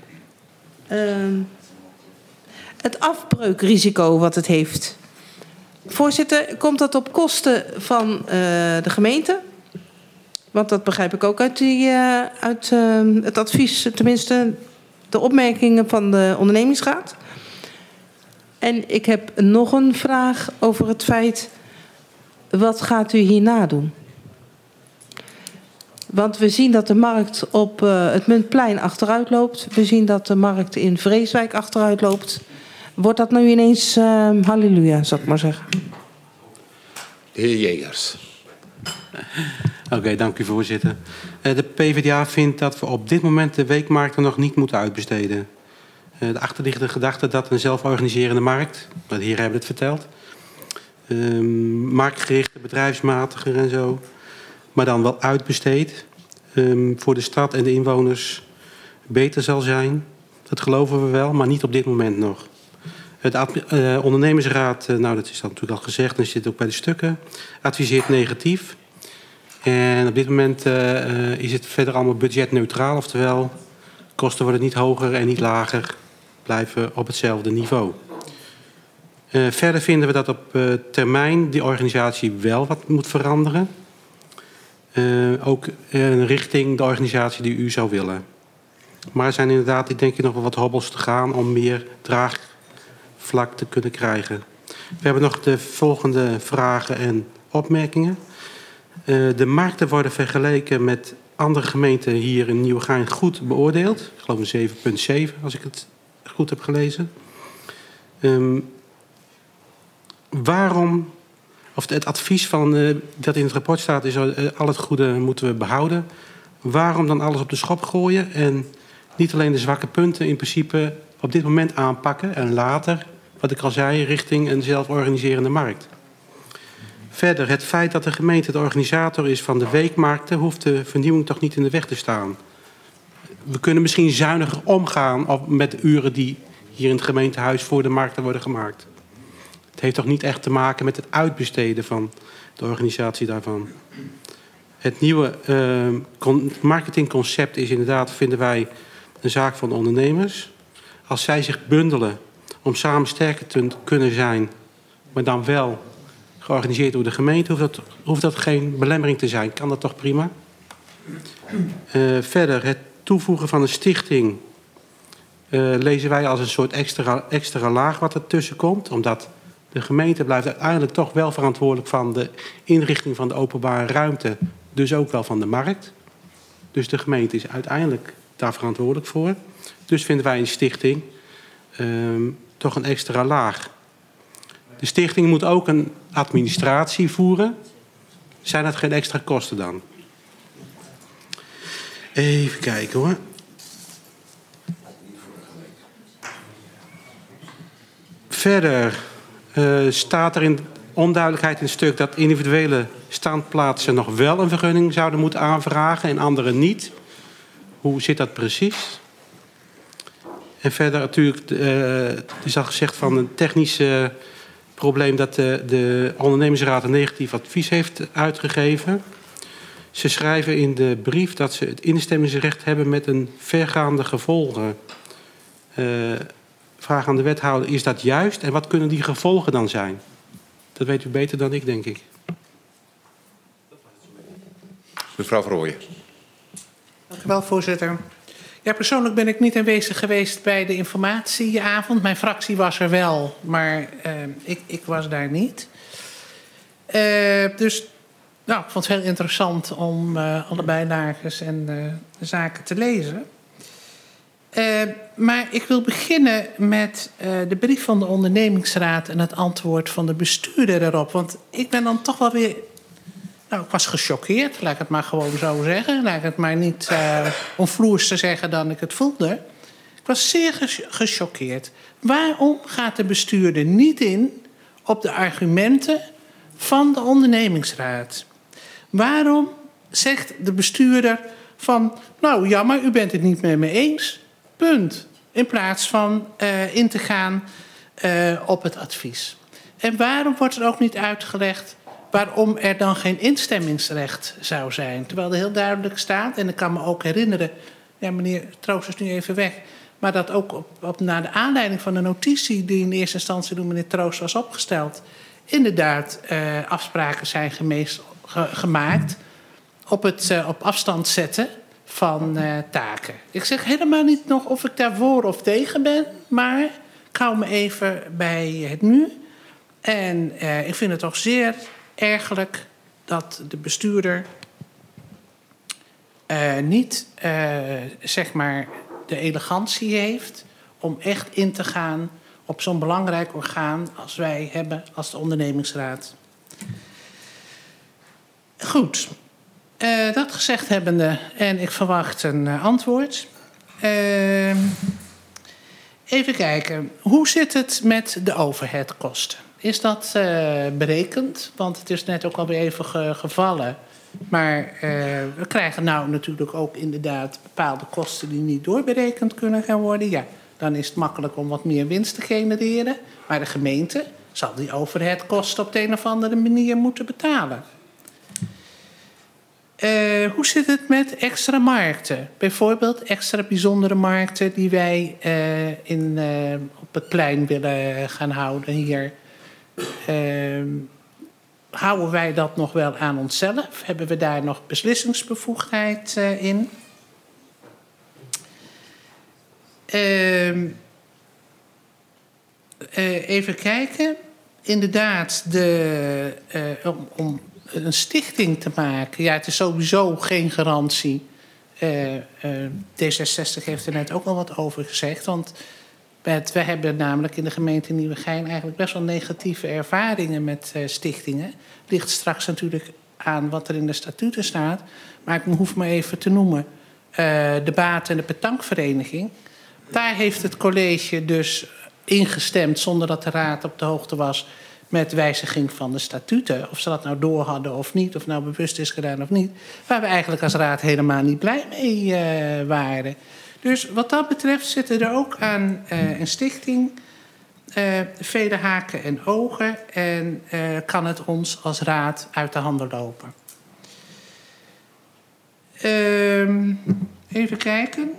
H: Het afbreukrisico wat het heeft. Voorzitter, komt dat op kosten van de gemeente? Want dat begrijp ik ook uit het advies, tenminste de opmerkingen van de ondernemingsraad. En ik heb nog een vraag over het feit, wat gaat u hierna doen? Want we zien dat de markt op het Muntplein achteruit loopt. We zien dat de markt in Vreeswijk achteruit loopt. Wordt dat nu ineens halleluja, zou ik maar zeggen?
C: De heer Jegers.
N: Oké, dank u voorzitter. De PvdA vindt dat we op dit moment de weekmarkten nog niet moeten uitbesteden. De achterliggende gedachte dat een zelforganiserende markt, de heren hebben het verteld, marktgerichte, bedrijfsmatiger en zo, maar dan wel uitbesteed, voor de stad en de inwoners beter zal zijn. Dat geloven we wel, maar niet op dit moment nog. De ondernemersraad, nou dat is dan natuurlijk al gezegd en zit ook bij de stukken, adviseert negatief. En op dit moment is het verder allemaal budgetneutraal, oftewel kosten worden niet hoger en niet lager, blijven op hetzelfde niveau. Verder vinden we dat op termijn die organisatie wel wat moet veranderen. Ook richting de organisatie die u zou willen. Maar er zijn inderdaad, denk ik, nog wel wat hobbels te gaan om meer draagvlak te kunnen krijgen. We hebben nog de volgende vragen en opmerkingen. De markten worden vergeleken met andere gemeenten hier in Nieuwegein goed beoordeeld. Ik geloof een 7,7 als ik het goed heb gelezen. Waarom, of het advies van, dat in het rapport staat is al het goede moeten we behouden. Waarom dan alles op de schop gooien en niet alleen de zwakke punten in principe op dit moment aanpakken en later, wat ik al zei, richting een zelforganiserende markt. Verder, het feit dat de gemeente de organisator is van de weekmarkten hoeft de vernieuwing toch niet in de weg te staan. We kunnen misschien zuiniger omgaan met de uren die hier in het gemeentehuis voor de markten worden gemaakt. Het heeft toch niet echt te maken met het uitbesteden van de organisatie daarvan. Het nieuwe marketingconcept is inderdaad, vinden wij, een zaak van de ondernemers. Als zij zich bundelen om samen sterker te kunnen zijn, maar dan wel georganiseerd door de gemeente, hoeft dat geen belemmering te zijn. Kan dat toch prima? Verder, het toevoegen van een stichting lezen wij als een soort extra laag wat ertussen komt. Omdat de gemeente blijft uiteindelijk toch wel verantwoordelijk van de inrichting van de openbare ruimte. Dus ook wel van de markt. Dus de gemeente is uiteindelijk daar verantwoordelijk voor. Dus vinden wij een stichting toch een extra laag. De stichting moet ook een administratie voeren. Zijn dat geen extra kosten dan? Even kijken hoor. Verder staat er in onduidelijkheid in het stuk dat individuele standplaatsen nog wel een vergunning zouden moeten aanvragen en andere niet. Hoe zit dat precies? En verder natuurlijk, het is al gezegd van een technisch probleem dat de ondernemingsraad een negatief advies heeft uitgegeven. Ze schrijven in de brief dat ze het instemmingsrecht hebben met een vergaande gevolgen. Vraag aan de wethouder, is dat juist? En wat kunnen die gevolgen dan zijn? Dat weet u beter dan ik, denk ik.
C: Mevrouw Verrooyen.
J: Dank u wel, voorzitter. Ja, persoonlijk ben ik niet aanwezig geweest bij de informatieavond. Mijn fractie was er wel, maar ik was daar niet. Dus nou, ik vond het heel interessant om alle bijlages en de zaken te lezen. Maar ik wil beginnen met de brief van de ondernemingsraad en het antwoord van de bestuurder erop. Want ik ben dan toch wel weer... Nou, ik was gechoqueerd, laat ik het maar gewoon zo zeggen. Laat ik het maar niet onvloers te zeggen dan ik het voelde. Ik was zeer gechoqueerd. Waarom gaat de bestuurder niet in op de argumenten van de ondernemingsraad? Waarom zegt de bestuurder van... nou, jammer, u bent het niet met me eens... Punt. In plaats van in te gaan op het advies. En waarom wordt er ook niet uitgelegd waarom er dan geen instemmingsrecht zou zijn? Terwijl er heel duidelijk staat, en ik kan me ook herinneren... ja, meneer Troost is nu even weg... maar dat ook naar de aanleiding van de notitie... die in eerste instantie door meneer Troost was opgesteld... inderdaad afspraken zijn gemaakt op afstand zetten... van taken. Ik zeg helemaal niet nog of ik daar voor of tegen ben... maar ik hou me even bij het nu. En ik vind het toch zeer ergerlijk dat de bestuurder... niet zeg maar de elegantie heeft... om echt in te gaan op zo'n belangrijk orgaan... als wij hebben als de ondernemingsraad. Goed... dat gezegd hebbende, en ik verwacht een antwoord. Even kijken, hoe zit het met de overheadkosten? Is dat berekend? Want het is net ook alweer even gevallen. Maar we krijgen nou natuurlijk ook inderdaad bepaalde kosten... die niet doorberekend kunnen gaan worden. Ja, dan is het makkelijk om wat meer winst te genereren. Maar de gemeente zal die overheadkosten op de een of andere manier moeten betalen. Hoe zit het met extra markten? Bijvoorbeeld extra bijzondere markten die wij op het plein willen gaan houden hier. Houden wij dat nog wel aan onszelf? Hebben we daar nog beslissingsbevoegdheid in? Even kijken. Inderdaad, om een stichting te maken. Ja, het is sowieso geen garantie. D66 heeft er net ook al wat over gezegd. Want we hebben namelijk in de gemeente Nieuwegein... eigenlijk best wel negatieve ervaringen met stichtingen. Ligt straks natuurlijk aan wat er in de statuten staat. Maar ik hoef maar even te noemen. De Baat- en de Petankvereniging. Daar heeft het college dus ingestemd... zonder dat de raad op de hoogte was... met wijziging van de statuten. Of ze dat nou door hadden of niet, of nou bewust is gedaan of niet. Waar we eigenlijk als raad helemaal niet blij mee waren. Dus wat dat betreft zitten er ook aan een stichting... vele haken en ogen en kan het ons als raad uit de handen lopen. Even kijken.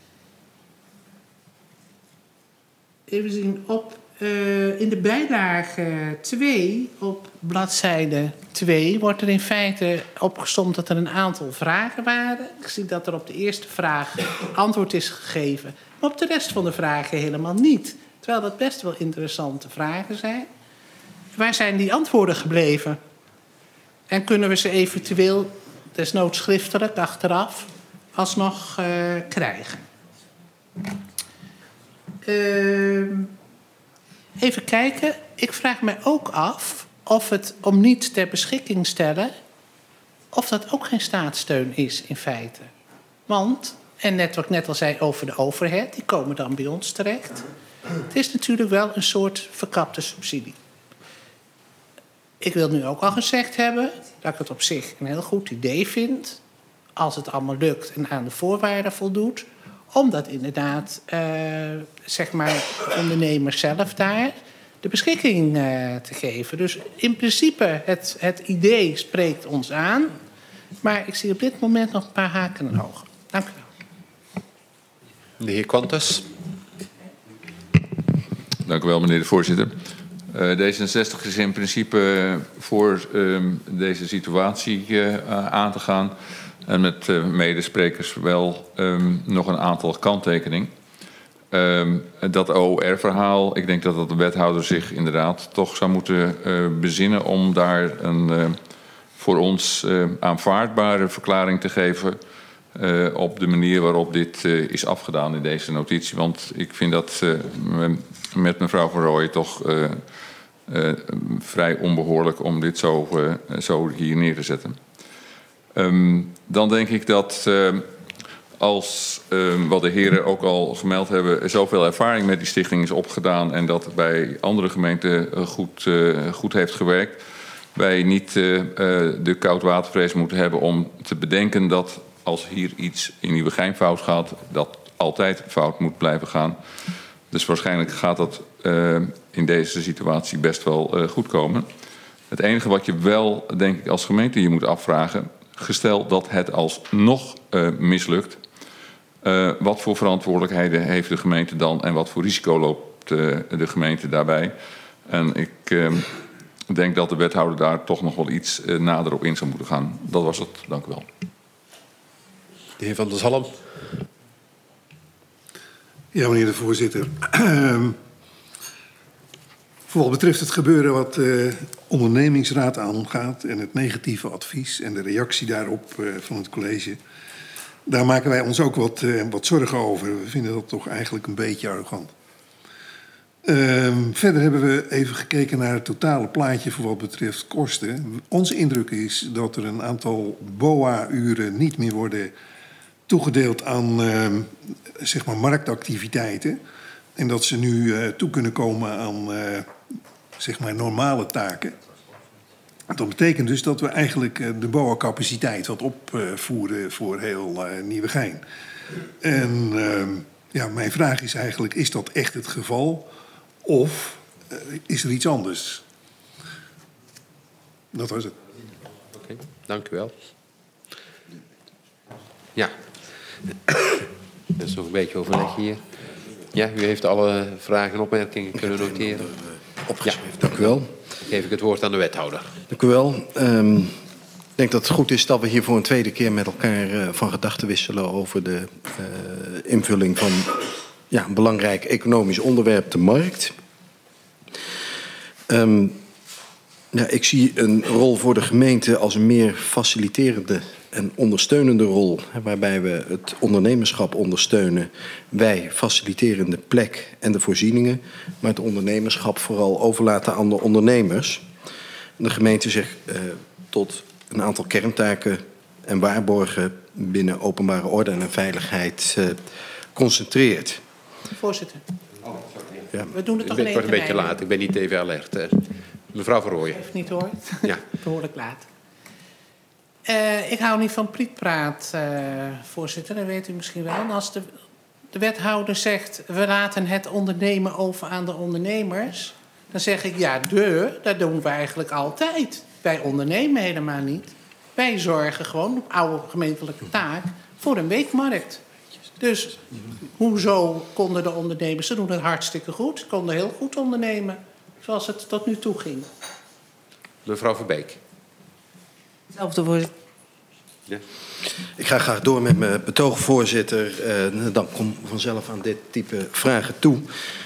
J: Even zien. In de bijlage 2, op bladzijde 2, wordt er in feite opgesomd dat er een aantal vragen waren. Ik zie dat er op de eerste vraag antwoord is gegeven, maar op de rest van de vragen helemaal niet. Terwijl dat best wel interessante vragen zijn. Waar zijn die antwoorden gebleven? En kunnen we ze eventueel, desnoods schriftelijk, achteraf, alsnog krijgen? Even kijken. Ik vraag mij ook af of het om niet ter beschikking stellen, of dat ook geen staatssteun is in feite. Want, en net wat ik net al zei over de overheid, die komen dan bij ons terecht. Het is natuurlijk wel een soort verkapte subsidie. Ik wil nu ook al gezegd hebben dat ik het op zich een heel goed idee vind, als het allemaal lukt en aan de voorwaarden voldoet, om dat inderdaad, zeg maar, ondernemers zelf daar de beschikking te geven. Dus in principe, het idee spreekt ons aan, maar ik zie op dit moment nog een paar haken en ogen. Dank u wel.
C: De heer Quantes.
K: Dank u wel, meneer de voorzitter. D66 is in principe voor deze situatie aan te gaan. En met medesprekers wel nog een aantal kanttekeningen. Dat OR-verhaal, ik denk dat de wethouder zich inderdaad toch zou moeten bezinnen om daar een voor ons aanvaardbare verklaring te geven op de manier waarop dit is afgedaan in deze notitie. Want ik vind dat met mevrouw Van Rooij toch vrij onbehoorlijk om dit zo hier neer te zetten. Dan denk ik dat als wat de heren ook al gemeld hebben, zoveel ervaring met die stichting is opgedaan en dat bij andere gemeenten goed heeft gewerkt, wij niet de koudwatervrees moeten hebben om te bedenken dat als hier iets in Nieuwegein fout gaat, dat altijd fout moet blijven gaan. Dus waarschijnlijk gaat dat in deze situatie best wel goed komen. Het enige wat je wel, denk ik, als gemeente je moet afvragen, gestel dat het alsnog mislukt, wat voor verantwoordelijkheden heeft de gemeente dan en wat voor risico loopt de gemeente daarbij? En ik denk dat de wethouder daar toch nog wel iets nader op in zou moeten gaan. Dat was het. Dank u wel.
C: De heer Van der Zalm.
L: Ja, meneer de voorzitter. Voor wat betreft het gebeuren wat de ondernemingsraad aangaat en het negatieve advies en de reactie daarop van het college, daar maken wij ons ook wat zorgen over. We vinden dat toch eigenlijk een beetje arrogant. Verder hebben we even gekeken naar het totale plaatje voor wat betreft kosten. Onze indruk is dat er een aantal BOA-uren niet meer worden toegedeeld aan zeg maar marktactiviteiten. En dat ze nu toe kunnen komen aan zeg maar normale taken. Dat betekent dus dat we eigenlijk de BOA-capaciteit wat opvoeren voor heel Nieuwegein. En ja, mijn vraag is eigenlijk, is dat echt het geval? Of is er iets anders? Dat was het.
C: Oké, dank u wel. Ja. Er is nog een beetje overleg hier. Ja, u heeft alle vragen en opmerkingen kunnen noteren.
O: Opgeschreven, ja. Dank u wel.
C: Dan geef ik het woord aan de wethouder.
O: Dank u wel. Ik denk dat het goed is dat we hier voor een tweede keer met elkaar van gedachten wisselen over de invulling van een belangrijk economisch onderwerp, de markt. Ik zie een rol voor de gemeente als een meer faciliterende en ondersteunende rol, waarbij we het ondernemerschap ondersteunen. Wij faciliteren de plek en de voorzieningen, maar het ondernemerschap vooral overlaten aan de ondernemers. De gemeente zich tot een aantal kerntaken en waarborgen binnen openbare orde en veiligheid concentreert.
J: Voorzitter.
O: Ja.
J: We doen het toch
C: in één keer. Ik word een beetje laat, ik ben niet even alert. Mevrouw Van Rooij.
J: Heeft niet hoor.
C: Ja.
J: Behoorlijk laat. Ik hou niet van prietpraat, voorzitter. Dat weet u misschien wel. En als de de wethouder zegt, we laten het ondernemen over aan de ondernemers. Dan zeg ik, ja, dat doen we eigenlijk altijd. Wij ondernemen helemaal niet. Wij zorgen gewoon op oude gemeentelijke taak voor een weekmarkt. Dus hoezo konden de ondernemers, ze doen het hartstikke goed. Ze konden heel goed ondernemen, zoals het tot nu toe ging.
C: Mevrouw Verbeek.
H: Hetzelfde woord.
C: Ja.
O: Ik ga graag door met mijn betoog, voorzitter. Dan kom ik vanzelf aan dit type vragen toe.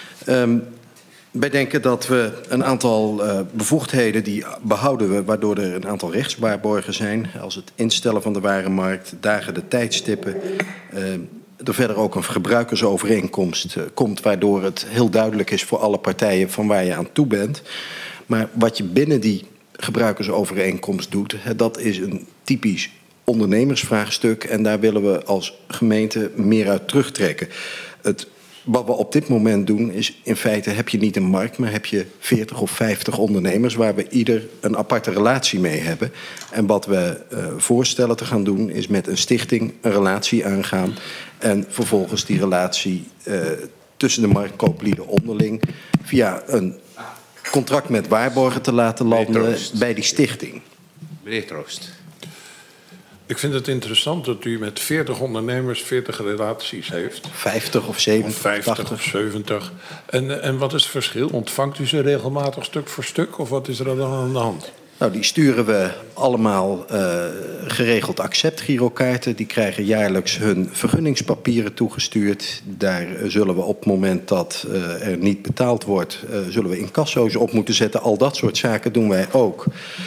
O: Wij denken dat we een aantal bevoegdheden die behouden we, waardoor er een aantal rechtswaarborgen zijn. Als het instellen van de warenmarkt, dagen de tijdstippen. Er verder ook een gebruikersovereenkomst komt, waardoor het heel duidelijk is voor alle partijen van waar je aan toe bent. Maar wat je binnen die gebruikersovereenkomst doet, dat is een typisch ondernemersvraagstuk. En daar willen we als gemeente meer uit terugtrekken. Wat we op dit moment doen is, in feite heb je niet een markt, maar heb je 40 of 50 ondernemers waar we ieder een aparte relatie mee hebben. En wat we voorstellen te gaan doen is met een stichting een relatie aangaan en vervolgens die relatie tussen de marktkooplieden onderling via een contract met waarborgen te laten landen bij die stichting.
C: Meneer Troost.
D: Ik vind het interessant dat u met 40 ondernemers 40 relaties heeft.
O: 50 of 70.
D: Of 50 of 70. En wat is het verschil? Ontvangt u ze regelmatig stuk voor stuk? Of wat is er dan aan de hand?
O: Nou, die sturen we allemaal geregeld accept-girokaarten. Die krijgen jaarlijks hun vergunningspapieren toegestuurd. Daar zullen we op het moment dat er niet betaald wordt, zullen we incasso's op moeten zetten. Al dat soort zaken doen wij ook.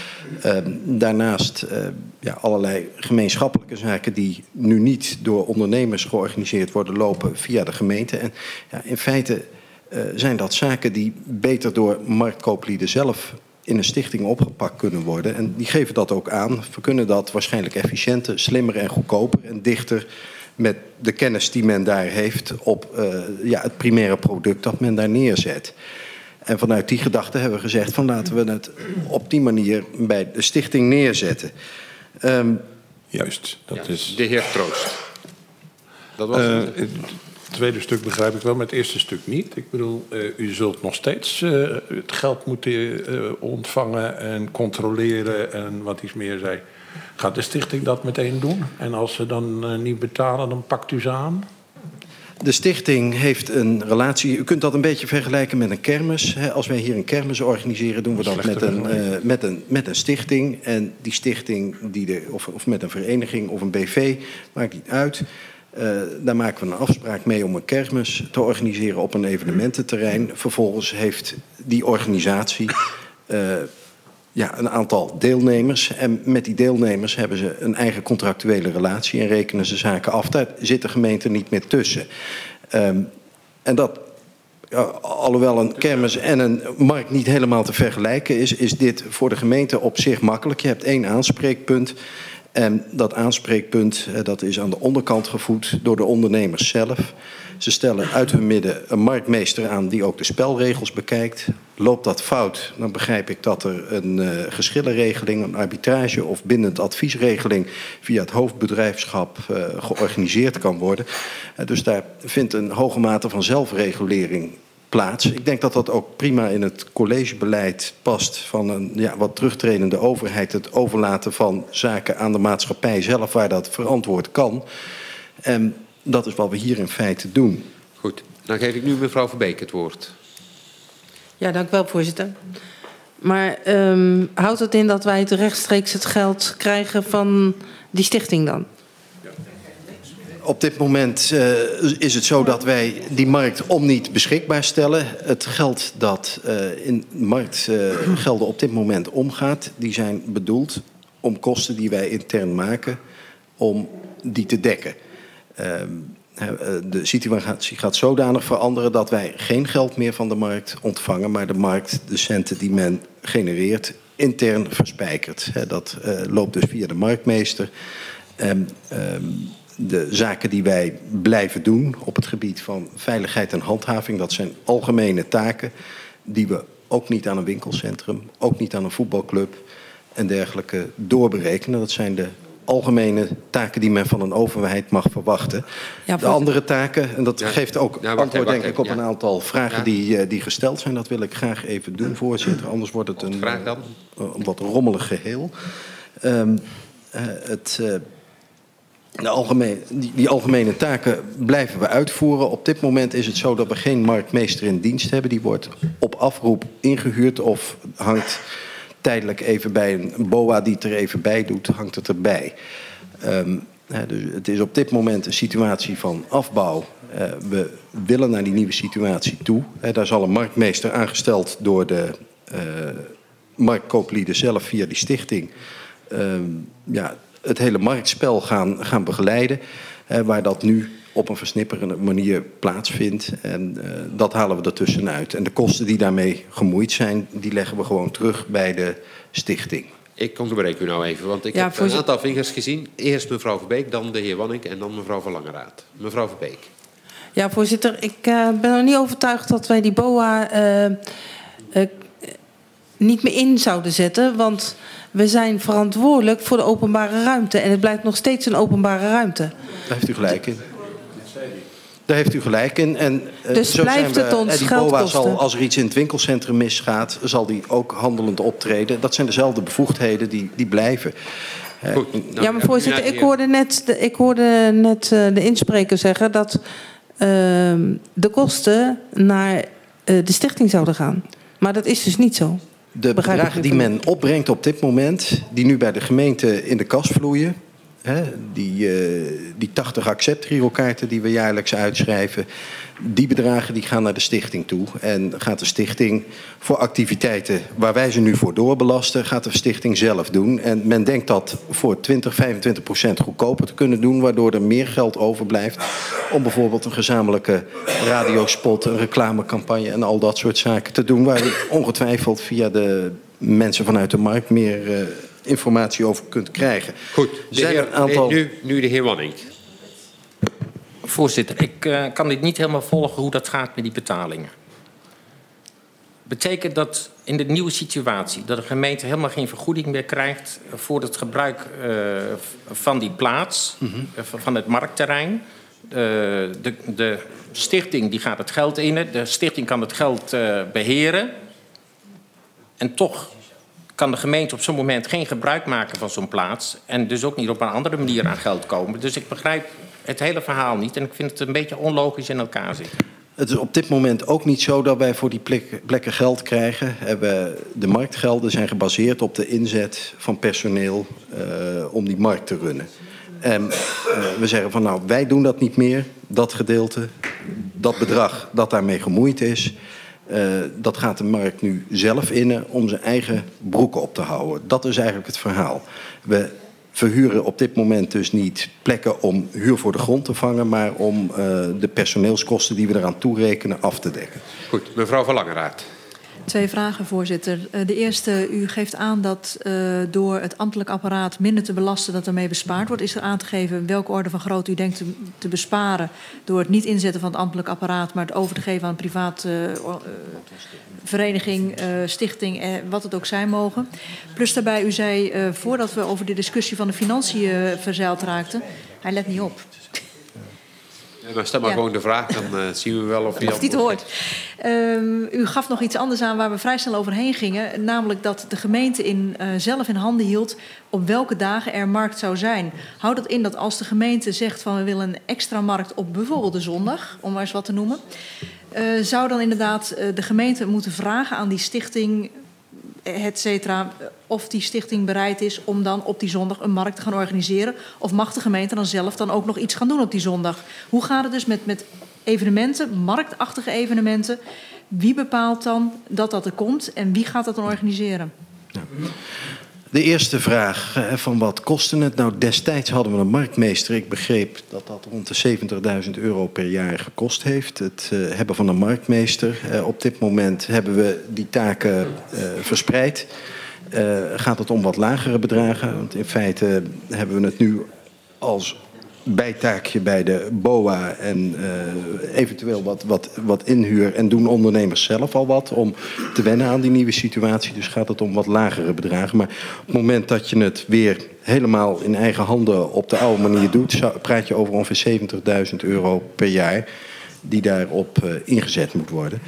O: Daarnaast allerlei gemeenschappelijke zaken die nu niet door ondernemers georganiseerd worden, lopen via de gemeente. En in feite zijn dat zaken die beter door marktkooplieden zelf in een stichting opgepakt kunnen worden. En die geven dat ook aan. We kunnen dat waarschijnlijk efficiënter, slimmer en goedkoper en dichter met de kennis die men daar heeft op het primaire product dat men daar neerzet. En vanuit die gedachte hebben we gezegd van laten we het op die manier bij de stichting neerzetten.
D: Juist, dat is...
C: De heer Troost. Dat was
D: het tweede stuk begrijp ik wel, maar het eerste stuk niet. Ik bedoel, u zult nog steeds het geld moeten ontvangen en controleren en wat iets meer zei. Gaat de stichting dat meteen doen? En als ze dan niet betalen, dan pakt u ze aan?
O: De stichting heeft een relatie. U kunt dat een beetje vergelijken met een kermis. Als wij hier een kermis organiseren, doen we dat met een stichting. En die stichting, of met een vereniging of een BV, maakt niet uit. Daar maken we een afspraak mee om een kermis te organiseren op een evenemententerrein. Vervolgens heeft die organisatie een aantal deelnemers. En met die deelnemers hebben ze een eigen contractuele relatie en rekenen ze zaken af. Daar zit de gemeente niet meer tussen. En dat, alhoewel een kermis en een markt niet helemaal te vergelijken is dit voor de gemeente op zich makkelijk. Je hebt 1 aanspreekpunt. En dat aanspreekpunt dat is aan de onderkant gevoed door de ondernemers zelf. Ze stellen uit hun midden een marktmeester aan die ook de spelregels bekijkt. Loopt dat fout, dan begrijp ik dat er een geschillenregeling, een arbitrage of bindend adviesregeling via het hoofdbedrijfschap georganiseerd kan worden. Dus daar vindt een hoge mate van zelfregulering plaats. Ik denk dat dat ook prima in het collegebeleid past van een wat terugtredende overheid. Het overlaten van zaken aan de maatschappij zelf waar dat verantwoord kan. En dat is wat we hier in feite doen.
C: Goed, dan geef ik nu mevrouw Verbeek het woord.
H: Ja, dank u wel, voorzitter. Maar houdt het in dat wij rechtstreeks het geld krijgen van die stichting dan?
O: Op dit moment is het zo dat wij die markt niet beschikbaar stellen. Het geld dat in marktgelden op dit moment omgaat, die zijn bedoeld om kosten die wij intern maken, om die te dekken. De situatie gaat zodanig veranderen dat wij geen geld meer van de markt ontvangen, maar de markt de centen die men genereert intern verspijkert. Dat loopt dus via de marktmeester. De zaken die wij blijven doen op het gebied van veiligheid en handhaving, dat zijn algemene taken die we ook niet aan een winkelcentrum, ook niet aan een voetbalclub en dergelijke doorberekenen. Dat zijn de algemene taken die men van een overheid mag verwachten.
H: Ja,
O: de andere taken, en dat geeft ook antwoord denk ik op
C: ja.
O: een aantal vragen die gesteld zijn. Dat wil ik graag even doen, voorzitter. Anders wordt het een wat rommelig geheel. Die algemene taken blijven we uitvoeren. Op dit moment is het zo dat we geen marktmeester in dienst hebben. Die wordt op afroep ingehuurd of hangt tijdelijk even bij een BOA die het er even bij doet, hangt het erbij. Dus het is op dit moment een situatie van afbouw. We willen naar die nieuwe situatie toe. Daar zal een marktmeester aangesteld door de marktkooplieden zelf via die stichting het hele marktspel gaan begeleiden. Waar dat nu op een versnipperende manier plaatsvindt. En dat halen we ertussenuit. En de kosten die daarmee gemoeid zijn, die leggen we gewoon terug bij de stichting.
C: Ik onderbreek u nou even, want ik heb een aantal vingers gezien. Eerst mevrouw Verbeek, dan de heer Wanning en dan mevrouw Van Langeraad. Mevrouw Verbeek.
H: Ja, voorzitter. Ik ben nog niet overtuigd dat wij die BOA niet meer in zouden zetten. Want we zijn verantwoordelijk voor de openbare ruimte. En het blijft nog steeds een openbare ruimte.
O: Daar heeft u gelijk in. Daar heeft u gelijk in. En,
H: dus
O: zo
H: blijft
O: zijn
H: het ons
O: die
H: geld
O: BOA
H: kosten?
O: zal, als er iets in het winkelcentrum misgaat, zal die ook handelend optreden. Dat zijn dezelfde bevoegdheden die blijven.
C: Goed,
H: ja, maar voorzitter, ik hoorde net de inspreker zeggen dat de kosten naar de stichting zouden gaan. Maar dat is dus niet zo.
O: De bedragen die men opbrengt op dit moment, die nu bij de gemeente in de kas vloeien, die 80 acceptgirokaarten die we jaarlijks uitschrijven, die bedragen die gaan naar de stichting toe. En gaat de stichting voor activiteiten waar wij ze nu voor doorbelasten, gaat de stichting zelf doen. En men denkt dat voor 20-25% goedkoper te kunnen doen, waardoor er meer geld overblijft om bijvoorbeeld een gezamenlijke radiospot, een reclamecampagne en al dat soort zaken te doen, waar je ongetwijfeld via de mensen vanuit de markt meer informatie over kunt krijgen.
C: Goed, nu de heer Wanning.
M: Voorzitter, ik kan dit niet helemaal volgen hoe dat gaat met die betalingen. Betekent dat in de nieuwe situatie dat de gemeente helemaal geen vergoeding meer krijgt voor het gebruik van die plaats, van het marktterrein? De stichting die gaat het geld innen, de stichting kan het geld beheren en toch kan de gemeente op zo'n moment geen gebruik maken van zo'n plaats en dus ook niet op een andere manier aan geld komen. Dus ik begrijp het hele verhaal niet en ik vind het een beetje onlogisch in elkaar zitten.
O: Het is op dit moment ook niet zo dat wij voor die plekken geld krijgen. De marktgelden zijn gebaseerd op de inzet van personeel om die markt te runnen. En we zeggen van nou, wij doen dat niet meer, dat gedeelte, dat bedrag dat daarmee gemoeid is. Dat gaat de markt nu zelf innen om zijn eigen broeken op te houden. Dat is eigenlijk het verhaal. We verhuren op dit moment dus niet plekken om huur voor de grond te vangen, maar om de personeelskosten die we eraan toerekenen af te dekken.
C: Goed, mevrouw Van Langeraad.
A: 2 vragen, voorzitter. De eerste, u geeft aan dat door het ambtelijk apparaat minder te belasten dat ermee bespaard wordt. Is er aan te geven welke orde van grootte u denkt te besparen door het niet inzetten van het ambtelijk apparaat, maar het over te geven aan een privaat vereniging, stichting, wat het ook zijn mogen. Plus daarbij, u zei voordat we over de discussie van de financiën verzeild raakten, hij let niet op.
C: Ja, maar stel maar gewoon de vraag, dan zien we wel of hij
A: het hoort. U gaf nog iets anders aan waar we vrij snel overheen gingen. Namelijk dat de gemeente zelf in handen hield op welke dagen er markt zou zijn. Houdt dat in dat als de gemeente zegt van we willen een extra markt op bijvoorbeeld de zondag, om maar eens wat te noemen, zou dan inderdaad de gemeente moeten vragen aan die stichting, et cetera, of die stichting bereid is om dan op die zondag een markt te gaan organiseren? Of mag de gemeente dan zelf dan ook nog iets gaan doen op die zondag? Hoe gaat het dus met evenementen, marktachtige evenementen? Wie bepaalt dan dat er komt en wie gaat dat dan organiseren?
O: Ja. De eerste vraag, van wat kostte het? Nou, destijds hadden we een marktmeester. Ik begreep dat dat rond de €70.000 per jaar gekost heeft. Het hebben van een marktmeester. Op dit moment hebben we die taken verspreid. Gaat het om wat lagere bedragen? Want in feite hebben we het nu als bijtaakje bij de BOA en eventueel wat inhuur. En doen ondernemers zelf al wat om te wennen aan die nieuwe situatie. Dus gaat het om wat lagere bedragen. Maar op het moment dat je het weer helemaal in eigen handen op de oude manier doet, praat je over ongeveer €70.000 per jaar die daarop ingezet moet worden.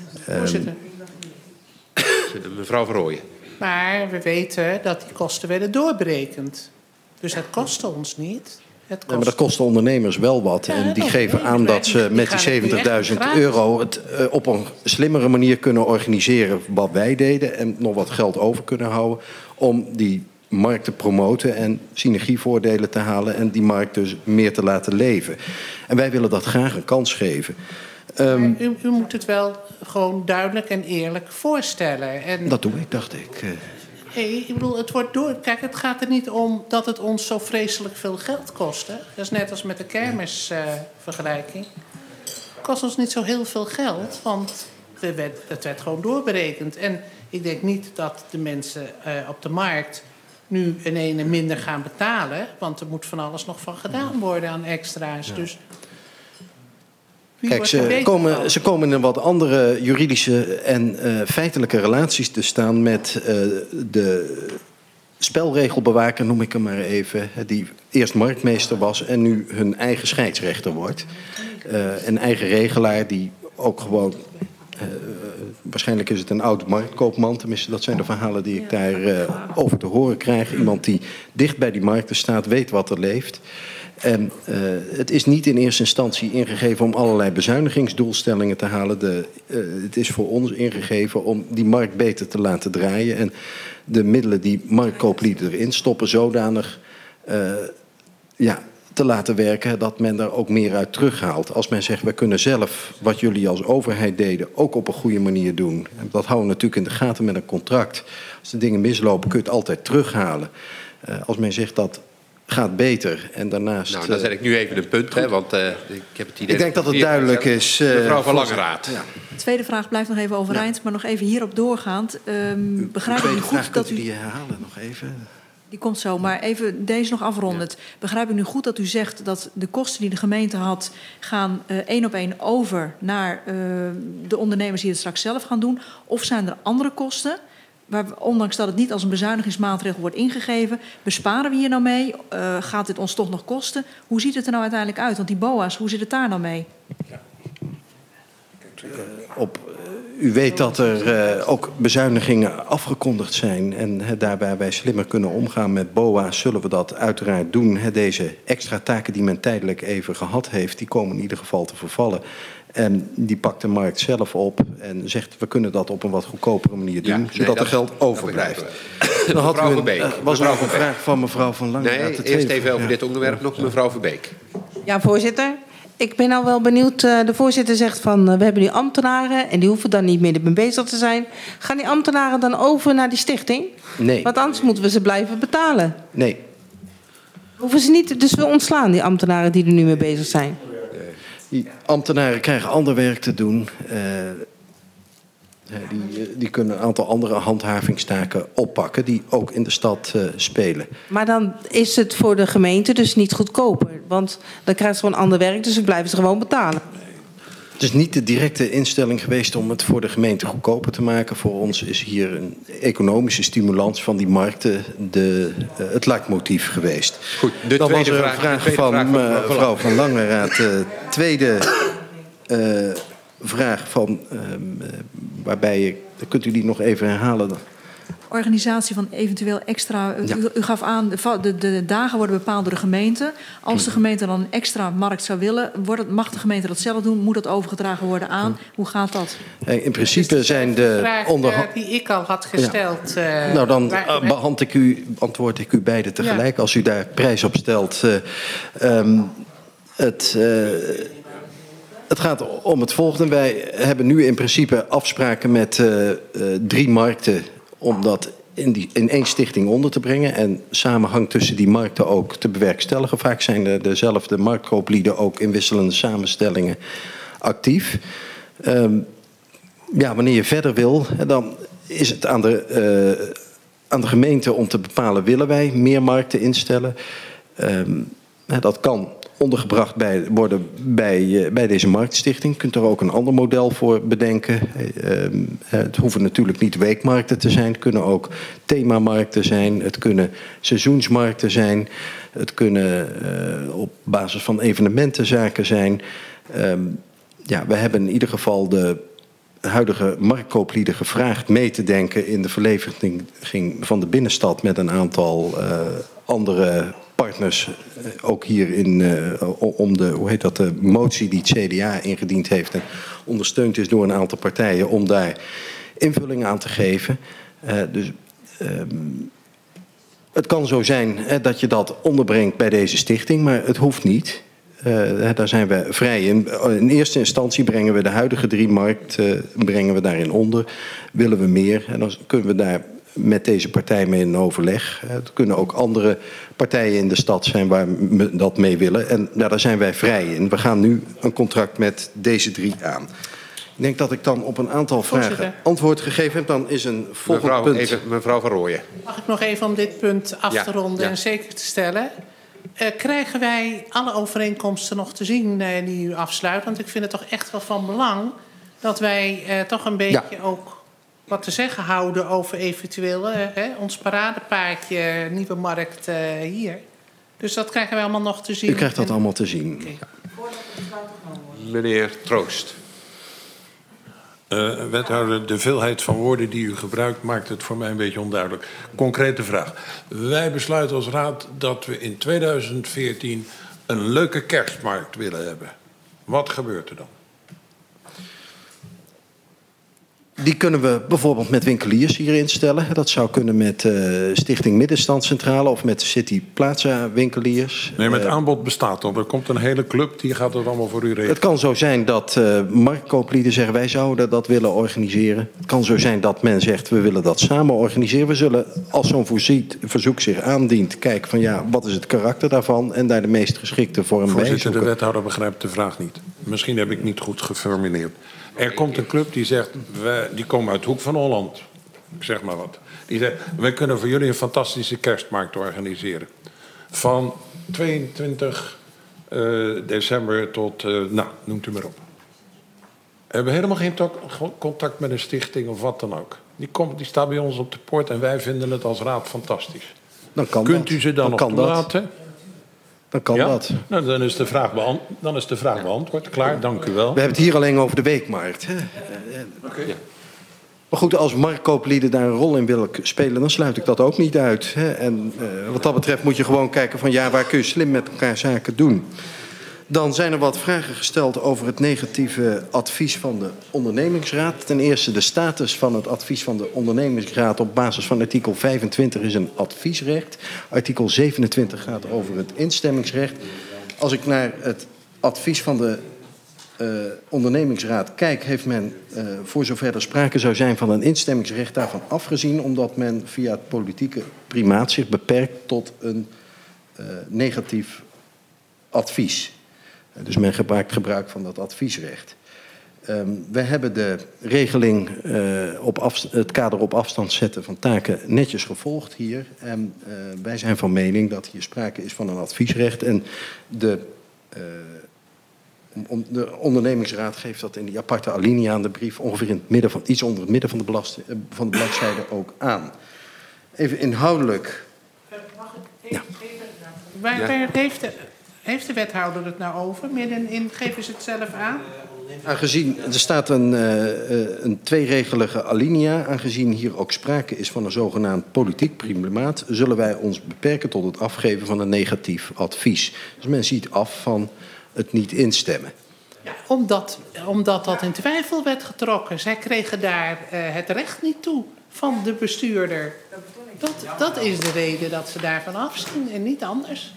C: Mevrouw Verrooyen.
J: Maar we weten dat die kosten werden doorberekend. Dus het kostte ons niet.
O: Ja, maar dat kost de ondernemers wel wat. En die geven aan dat ze met die €70.000 het op een slimmere manier kunnen organiseren wat wij deden. En nog wat geld over kunnen houden om die markt te promoten en synergievoordelen te halen. En die markt dus meer te laten leven. En wij willen dat graag een kans geven.
J: U moet het wel gewoon duidelijk en eerlijk voorstellen. En
O: dat doe ik, dacht ik.
J: Nee, ik bedoel, het wordt door. Kijk, het gaat er niet om dat het ons zo vreselijk veel geld kost. Hè? Dat is net als met de kermisvergelijking. Het kost ons niet zo heel veel geld, want het werd gewoon doorberekend. En ik denk niet dat de mensen op de markt nu in ene minder gaan betalen, want er moet van alles nog van gedaan worden aan extra's. Ja. Dus
O: kijk, ze komen in wat andere juridische en feitelijke relaties te staan met de spelregelbewaker, noem ik hem maar even, die eerst marktmeester was en nu hun eigen scheidsrechter wordt. Een eigen regelaar die ook gewoon, waarschijnlijk is het een oud marktkoopman, tenminste dat zijn de verhalen die ik daar over te horen krijg. Iemand die dicht bij die markten staat, weet wat er leeft. En het is niet in eerste instantie ingegeven om allerlei bezuinigingsdoelstellingen te halen. Het is voor ons ingegeven om die markt beter te laten draaien. En de middelen die marktkooplieden erin stoppen zodanig te laten werken dat men daar ook meer uit terughaalt. Als men zegt, we kunnen zelf wat jullie als overheid deden ook op een goede manier doen. En dat houden we natuurlijk in de gaten met een contract. Als de dingen mislopen kun je het altijd terughalen. Als men zegt dat gaat beter en daarnaast.
C: Nou, dan zet ik nu even een punt, hè, want ik heb het idee.
O: Ik denk dat het duidelijk is.
C: Mevrouw van Langeraad.
A: Ja. De tweede vraag blijft nog even overeind, maar nog even hierop doorgaand. Begrijp ik nu goed dat u die
O: herhalen nog even?
A: Die komt zo, maar even deze nog afrondend. Ja. Begrijp ik nu goed dat u zegt dat de kosten die de gemeente had gaan 1 op 1 over naar de ondernemers die het straks zelf gaan doen? Of zijn er andere kosten? Ondanks dat het niet als een bezuinigingsmaatregel wordt ingegeven, besparen we hier nou mee? Gaat dit ons toch nog kosten? Hoe ziet het er nou uiteindelijk uit? Want die BOA's, hoe zit het daar nou mee? Ja.
O: U weet dat er ook bezuinigingen afgekondigd zijn. En daarbij wij slimmer kunnen omgaan met BOA's, zullen we dat uiteraard doen. Deze extra taken die men tijdelijk even gehad heeft, die komen in ieder geval te vervallen. En die pakt de markt zelf op en zegt, we kunnen dat op een wat goedkopere manier doen, zodat er geld overblijft. Dan had was er nog een vraag van mevrouw Van Langeraad.
C: Nee, eerst even over dit onderwerp nog mevrouw Verbeek.
H: Ja, voorzitter. Ik ben al wel benieuwd. De voorzitter zegt van, we hebben nu ambtenaren en die hoeven dan niet meer mee bezig te zijn. Gaan die ambtenaren dan over naar die stichting?
O: Nee.
H: Want anders moeten we ze blijven betalen.
O: Nee.
H: Hoeven ze niet, dus we ontslaan die ambtenaren die er nu mee bezig zijn?
O: Die ambtenaren krijgen ander werk te doen. Die kunnen een aantal andere handhavingstaken oppakken die ook in de stad spelen.
H: Maar dan is het voor de gemeente dus niet goedkoper. Want dan krijgen ze gewoon ander werk, dus dan blijven ze gewoon betalen.
O: Het is niet de directe instelling geweest om het voor de gemeente goedkoper te maken. Voor ons is hier een economische stimulans van die markten het leidmotief geweest.
C: Goed, de
O: dan
C: tweede
O: was er een vraag van mevrouw Van Langeraad. Tweede vraag van waarbij kunt u die nog even herhalen?
A: Organisatie van eventueel extra. Ja. U gaf aan, de dagen worden bepaald door de gemeente. Als de gemeente dan een extra markt zou willen, mag de gemeente dat zelf doen? Moet dat overgedragen worden aan? Hoe gaat dat?
O: In principe zijn de
J: vraag die ik al had gesteld.
O: Ja. Nou, dan antwoord ik u beide tegelijk. Ja. Als u daar prijs op stelt. Het gaat om het volgende. Wij hebben nu in principe afspraken met 3 markten om dat in 1 stichting onder te brengen. En samenhang tussen die markten ook te bewerkstelligen. Vaak zijn dezelfde marktkooplieden ook in wisselende samenstellingen actief. Wanneer je verder wil, dan is het aan de gemeente om te bepalen, willen wij meer markten instellen? Dat kan ondergebracht worden bij deze marktstichting. Je kunt er ook een ander model voor bedenken. Het hoeven natuurlijk niet weekmarkten te zijn. Het kunnen ook themamarkten zijn. Het kunnen seizoensmarkten zijn. Het kunnen op basis van evenementenzaken zijn. We hebben in ieder geval de huidige marktkooplieden gevraagd mee te denken in de verlevendiging van de binnenstad met een aantal andere partners. Ook hier om de motie die het CDA ingediend heeft en ondersteund is door een aantal partijen om daar invulling aan te geven. Het kan zo zijn dat je dat onderbrengt bij deze stichting, maar het hoeft niet. Daar zijn we vrij in. In eerste instantie brengen we de huidige 3 markten brengen we daarin onder. Willen we meer, en dan kunnen we daar met deze partij mee in overleg. Het kunnen ook andere partijen in de stad zijn waar we dat mee willen. En daar zijn wij vrij in. We gaan nu een contract met deze 3 aan. Ik denk dat ik dan op een aantal vragen antwoord gegeven heb. Dan is een volgend punt.
C: Mevrouw Van Rooyen.
J: Mag ik nog even om dit punt af te ronden en zeker te stellen? Krijgen wij alle overeenkomsten nog te zien die u afsluit? Want ik vind het toch echt wel van belang dat wij toch een beetje ook wat te zeggen houden over eventueel ons paradepaardje Nieuwe Markt hier. Dus dat krijgen wij allemaal nog te zien.
O: U krijgt dat allemaal te zien.
C: Meneer Troost.
D: Wethouder, de veelheid van woorden die u gebruikt maakt het voor mij een beetje onduidelijk. Concrete vraag. Wij besluiten als raad dat we in 2014 een leuke kerstmarkt willen hebben. Wat gebeurt er dan?
O: Die kunnen we bijvoorbeeld met winkeliers hier instellen. Dat zou kunnen met Stichting Middenstandscentrale of met de City Plaza winkeliers.
D: Nee, maar het aanbod bestaat al. Er komt een hele club, die gaat het allemaal voor u regelen.
O: Het kan zo zijn dat marktkooplieden zeggen wij zouden dat willen organiseren. Het kan zo zijn dat men zegt we willen dat samen organiseren. We zullen als zo'n verzoek zich aandient kijken van wat is het karakter daarvan en daar de meest geschikte vorm bij zoeken.
D: Voorzitter, de wethouder begrijpt de vraag niet. Misschien heb ik niet goed geformuleerd. Er komt een club die zegt, die komen uit Hoek van Holland, ik zeg maar wat. Die zegt, wij kunnen voor jullie een fantastische kerstmarkt organiseren. Van 22 december tot, noemt u maar op. We hebben helemaal geen contact met een stichting of wat dan ook. Die staat bij ons op de poort en wij vinden het als raad fantastisch.
O: Dan kan
D: Kunt u ze dan nog toelaten?
O: Dan kan dat.
D: Nou, dan is de vraag beantwoord. Klaar, dank u wel.
O: We hebben het hier alleen over de weekmarkt.
D: Okay. Ja.
O: Maar goed, als marktkooplieden daar een rol in willen spelen, dan sluit ik dat ook niet uit. En wat dat betreft moet je gewoon kijken van waar kun je slim met elkaar zaken doen. Dan zijn er wat vragen gesteld over het negatieve advies van de ondernemingsraad. Ten eerste de status van het advies van de ondernemingsraad op basis van artikel 25 is een adviesrecht. Artikel 27 gaat over het instemmingsrecht. Als ik naar het advies van de ondernemingsraad kijk, heeft men voor zover er sprake zou zijn van een instemmingsrecht daarvan afgezien, omdat men via het politieke primaat zich beperkt tot een negatief advies. Dus men maakt gebruik van dat adviesrecht. We hebben de regeling het kader op afstand zetten van taken netjes gevolgd hier. En wij zijn van mening dat hier sprake is van een adviesrecht. En de ondernemingsraad geeft dat in die aparte alinea aan de brief ongeveer in het midden van, iets onder het midden van de bladzijde ook aan. Even inhoudelijk.
J: Mag ik even? Waar heeft de wethouder het nou over? Middenin, geven ze het zelf aan?
O: Aangezien er staat een tweeregelige alinea, aangezien hier ook sprake is van een zogenaamd politiek primaat, zullen wij ons beperken tot het afgeven van een negatief advies. Dus men ziet af van het niet instemmen.
J: Ja, omdat dat in twijfel werd getrokken. Zij kregen daar het recht niet toe van de bestuurder. Dat is de reden dat ze daarvan afzien en niet anders.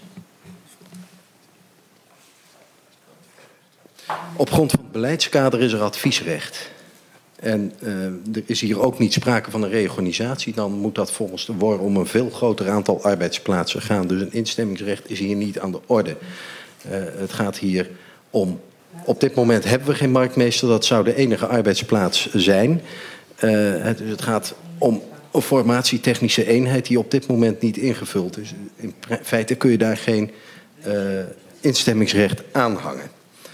O: Op grond van het beleidskader is er adviesrecht. En er is hier ook niet sprake van een reorganisatie. Dan moet dat volgens de WOR om een veel groter aantal arbeidsplaatsen gaan. Dus een instemmingsrecht is hier niet aan de orde. Het gaat hier om... Op dit moment hebben we geen marktmeester. Dat zou de enige arbeidsplaats zijn. Het gaat om een formatietechnische eenheid die op dit moment niet ingevuld is. In feite kun je daar geen instemmingsrecht aanhangen.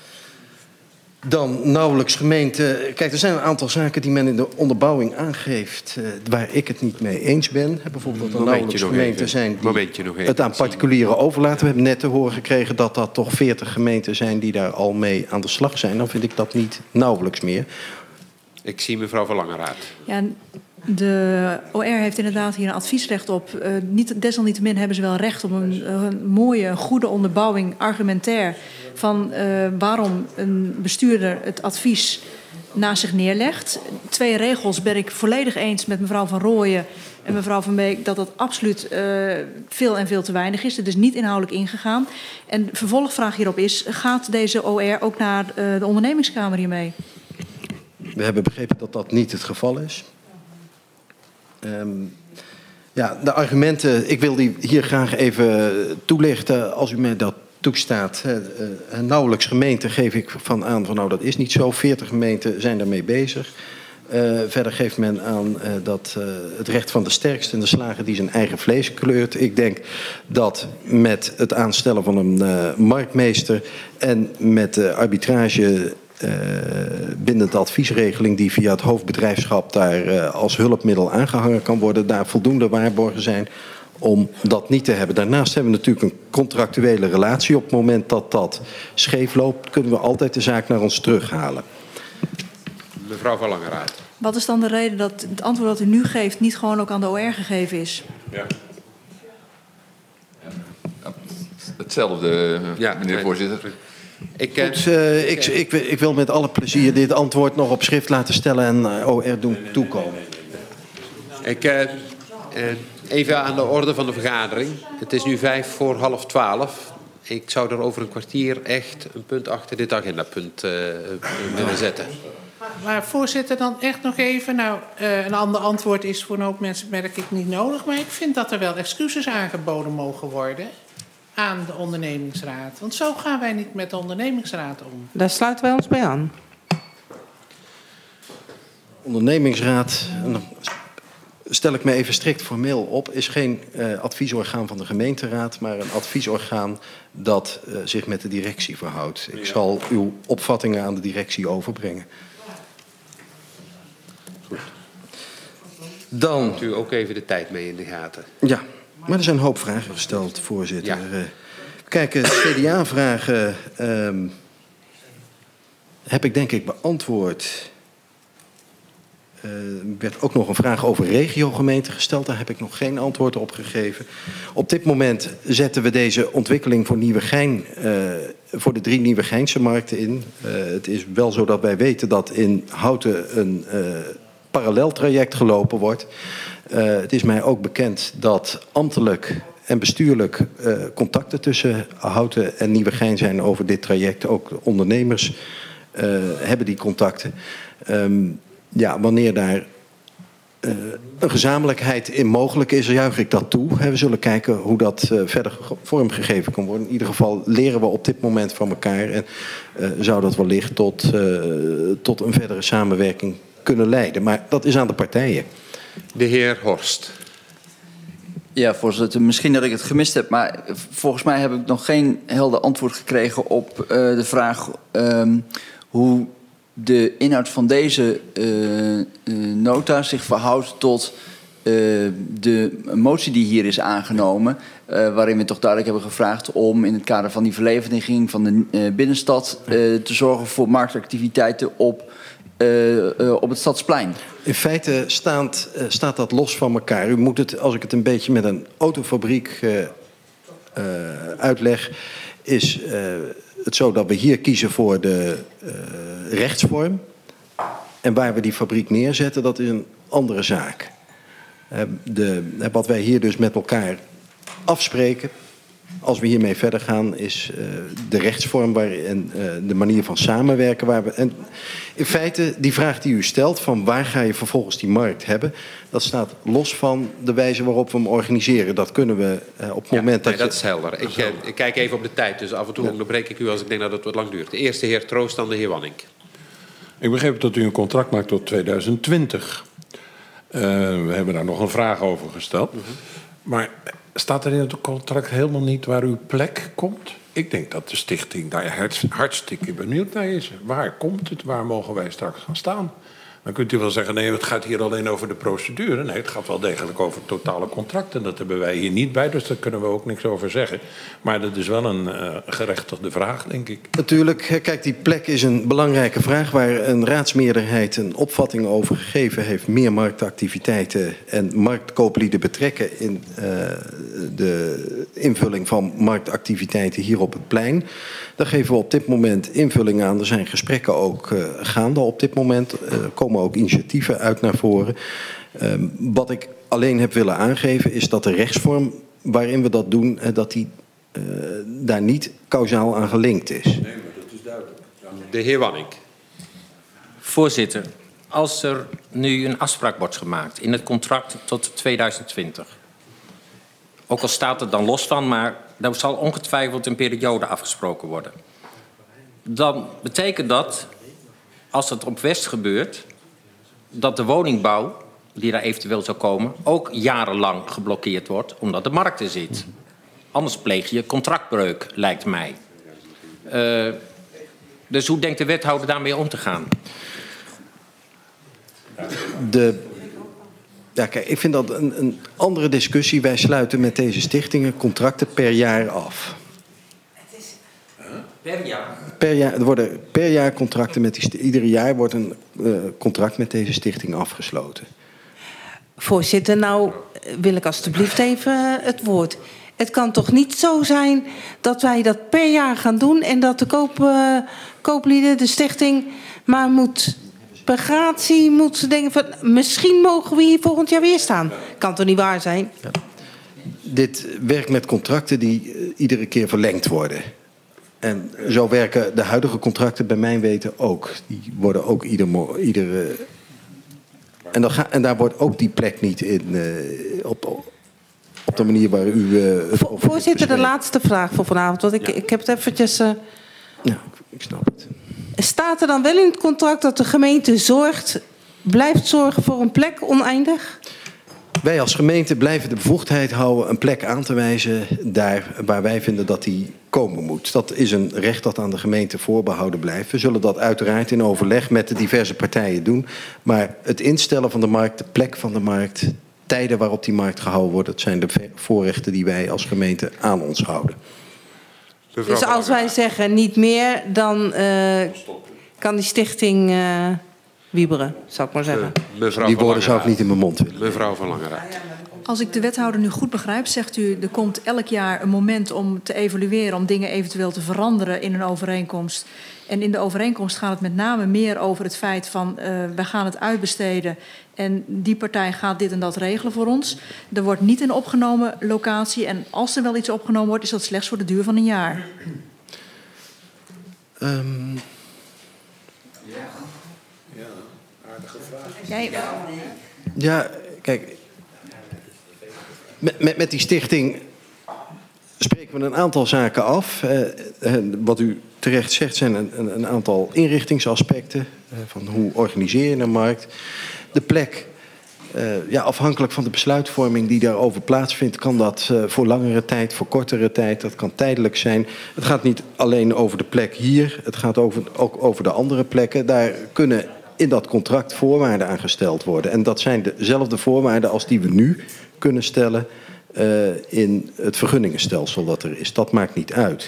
O: Dan nauwelijks gemeente. Kijk, er zijn een aantal zaken die men in de onderbouwing aangeeft waar ik het niet mee eens ben. Bijvoorbeeld dat er nauwelijks gemeenten zijn die het aan particulieren overlaten. We hebben net te horen gekregen dat dat toch 40 gemeenten zijn die daar al mee aan de slag zijn. Dan vind ik dat niet nauwelijks meer.
C: Ik zie mevrouw Van Langeraad.
A: Ja, de OR heeft inderdaad hier een adviesrecht op. Desalniettemin hebben ze wel recht op een mooie, goede onderbouwing, argumentair, van waarom een bestuurder het advies naast zich neerlegt. 2 regels ben ik volledig eens met mevrouw Van Rooyen en mevrouw Van Beek dat dat absoluut veel en veel te weinig is. Het is niet inhoudelijk ingegaan. En de vervolgvraag hierop is, gaat deze OR ook naar de ondernemingskamer hiermee?
O: We hebben begrepen dat dat niet het geval is. Ja, de argumenten, ik wil die hier graag even toelichten als u mij dat toestaat. Nauwelijks gemeenten geef ik van aan van nou dat is niet zo. 40 gemeenten zijn daarmee bezig. Verder geeft men aan dat het recht van de sterkste en de slager die zijn eigen vlees kleurt. Ik denk dat met het aanstellen van een marktmeester en met de arbitrage bindende adviesregeling die via het hoofdbedrijfschap daar als hulpmiddel aangehangen kan worden, daar voldoende waarborgen zijn om dat niet te hebben. Daarnaast hebben we natuurlijk een contractuele relatie. Op het moment dat dat scheef loopt, kunnen we altijd de zaak naar ons terughalen.
C: Mevrouw Van Langeraad.
A: Wat is dan de reden dat het antwoord dat u nu geeft niet gewoon ook aan de OR gegeven is?
K: Ja. Hetzelfde, meneer voorzitter.
O: Ik wil met alle plezier dit antwoord nog op schrift laten stellen en OR doen toekomen.
C: Even aan de orde van de vergadering. Het is nu 11:55. Ik zou er over een kwartier echt een punt achter dit agendapunt willen zetten.
J: Maar voorzitter, dan echt nog even. Nou, een ander antwoord is voor een hoop mensen, merk ik, niet nodig. Maar ik vind dat er wel excuses aangeboden mogen worden aan de ondernemingsraad. Want zo gaan wij niet met de ondernemingsraad om.
H: Daar sluiten wij ons bij aan.
O: Ondernemingsraad, stel ik me even strikt formeel op, is geen adviesorgaan van de gemeenteraad, maar een adviesorgaan dat zich met de directie verhoudt. Ik zal uw opvattingen aan de directie overbrengen.
C: Goed.
O: Dan
C: houdt u ook even de tijd mee in de gaten.
O: Ja, maar er zijn een hoop vragen gesteld, voorzitter. Ja. Kijk, CDA-vragen heb ik denk ik beantwoord. Er werd ook nog een vraag over regiogemeenten gesteld. Daar heb ik nog geen antwoord op gegeven. Op dit moment zetten we deze ontwikkeling voor Nieuwegein, voor de 3 Nieuwegeinse markten in. Het is wel zo dat wij weten dat in Houten een parallel traject gelopen wordt. Het is mij ook bekend dat ambtelijk en bestuurlijk contacten tussen Houten en Nieuwegein zijn over dit traject. Ook de ondernemers hebben die contacten. Ja, wanneer daar een gezamenlijkheid in mogelijk is, juich ik dat toe. We zullen kijken hoe dat verder vormgegeven kan worden. In ieder geval leren we op dit moment van elkaar en zou dat wellicht tot een verdere samenwerking kunnen leiden. Maar dat is aan de partijen.
C: De heer Horst.
G: Ja, voorzitter. Misschien dat ik het gemist heb, maar volgens mij heb ik nog geen helder antwoord gekregen op de vraag hoe de inhoud van deze nota zich verhoudt tot de motie die hier is aangenomen, waarin we toch duidelijk hebben gevraagd om in het kader van die verlevendiging van de binnenstad te zorgen voor marktactiviteiten op het Stadsplein.
O: In feite staat dat los van elkaar. U moet het, als ik het een beetje met een autofabriek uitleg, is het zo dat we hier kiezen voor de rechtsvorm. En waar we die fabriek neerzetten, dat is een andere zaak. Wat wij hier dus met elkaar afspreken, als we hiermee verder gaan, is de rechtsvorm en de manier van samenwerken. En in feite, die vraag die u stelt, van waar ga je vervolgens die markt hebben, dat staat los van de wijze waarop we hem organiseren. Dat kunnen we op het moment dat...
C: dat is helder. Ik kijk even op de tijd, dus af en toe onderbreek ik u als ik denk dat het wat lang duurt. De eerste heer Troost, dan de heer Wanning.
D: Ik begreep dat u een contract maakt tot 2020. We hebben daar nog een vraag over gesteld. Maar staat er in het contract helemaal niet waar uw plek komt? Ik denk dat de stichting daar hartstikke benieuwd naar is. Waar komt het? Waar mogen wij straks gaan staan? Dan kunt u wel zeggen, nee, het gaat hier alleen over de procedure. Nee, het gaat wel degelijk over het totale contract. En dat hebben wij hier niet bij, dus daar kunnen we ook niks over zeggen. Maar dat is wel een gerechtigde vraag, denk ik.
O: Natuurlijk, kijk, die plek is een belangrijke vraag waar een raadsmeerderheid een opvatting over gegeven heeft. Meer marktactiviteiten en marktkooplieden betrekken in de invulling van marktactiviteiten hier op het plein. Daar geven we op dit moment invulling aan. Er zijn gesprekken ook gaande op dit moment. Er komen ook initiatieven uit naar voren. Wat ik alleen heb willen aangeven is dat de rechtsvorm waarin we dat doen, dat die daar niet kausaal aan gelinkt is.
C: Nee, maar dat is duidelijk. De heer Wanning.
M: Voorzitter, als er nu een afspraak wordt gemaakt in het contract tot 2020... ook al staat het dan los van, maar er zal ongetwijfeld een periode afgesproken worden. Dan betekent dat, als het op West gebeurt, dat de woningbouw die daar eventueel zou komen ook jarenlang geblokkeerd wordt, omdat de markt er zit. Anders pleeg je contractbreuk, lijkt mij. Dus hoe denkt de wethouder daarmee om te gaan?
O: Ja, kijk, ik vind dat een andere discussie. Wij sluiten met deze stichtingen contracten per jaar af.
M: Per jaar?
O: Per jaar, er worden per jaar contracten met ieder jaar wordt een contract met deze stichting afgesloten.
H: Voorzitter, nou wil ik alstublieft even het woord. Het kan toch niet zo zijn dat wij dat per jaar gaan doen en dat de kooplieden, de stichting, maar moet per gratie moet denken van misschien mogen we hier volgend jaar weer staan. Kan toch niet waar zijn?
O: Ja. Dit werkt met contracten die iedere keer verlengd worden. En zo werken de huidige contracten bij mijn weten ook. Die worden ook iedere... En daar wordt ook die plek niet in op de manier waar u...
H: Voorzitter, de laatste vraag voor vanavond. Want ik heb het eventjes...
O: Ja, ik snap het.
H: Staat er dan wel in het contract dat de gemeente blijft zorgen voor een plek oneindig?
O: Wij als gemeente blijven de bevoegdheid houden een plek aan te wijzen daar waar wij vinden dat die komen moet. Dat is een recht dat aan de gemeente voorbehouden blijft. We zullen dat uiteraard in overleg met de diverse partijen doen. Maar het instellen van de markt, de plek van de markt, tijden waarop die markt gehouden wordt, dat zijn de voorrechten die wij als gemeente aan ons houden.
H: Dus als wij zeggen niet meer, dan kan die stichting wieberen, zou ik maar zeggen.
O: Die woorden zou ik niet in mijn mond willen.
C: Mevrouw van Langeraad.
A: Als ik de wethouder nu goed begrijp, zegt u, er komt elk jaar een moment om te evalueren, om dingen eventueel te veranderen in een overeenkomst. En in de overeenkomst gaat het met name meer over het feit van, wij gaan het uitbesteden en die partij gaat dit en dat regelen voor ons. Er wordt niet een opgenomen locatie en als er wel iets opgenomen wordt, is dat slechts voor de duur van een jaar.
D: Aardige vraag.
O: Ja, kijk, met die stichting spreken we een aantal zaken af. Wat u terecht zegt zijn een aantal inrichtingsaspecten. Van hoe organiseer je een markt. De plek, afhankelijk van de besluitvorming die daarover plaatsvindt, kan dat voor langere tijd, voor kortere tijd, dat kan tijdelijk zijn. Het gaat niet alleen over de plek hier, het gaat ook over de andere plekken. Daar kunnen in dat contract voorwaarden aan gesteld worden. En dat zijn dezelfde voorwaarden als die we nu kunnen stellen in het vergunningenstelsel dat er is. Dat maakt niet uit.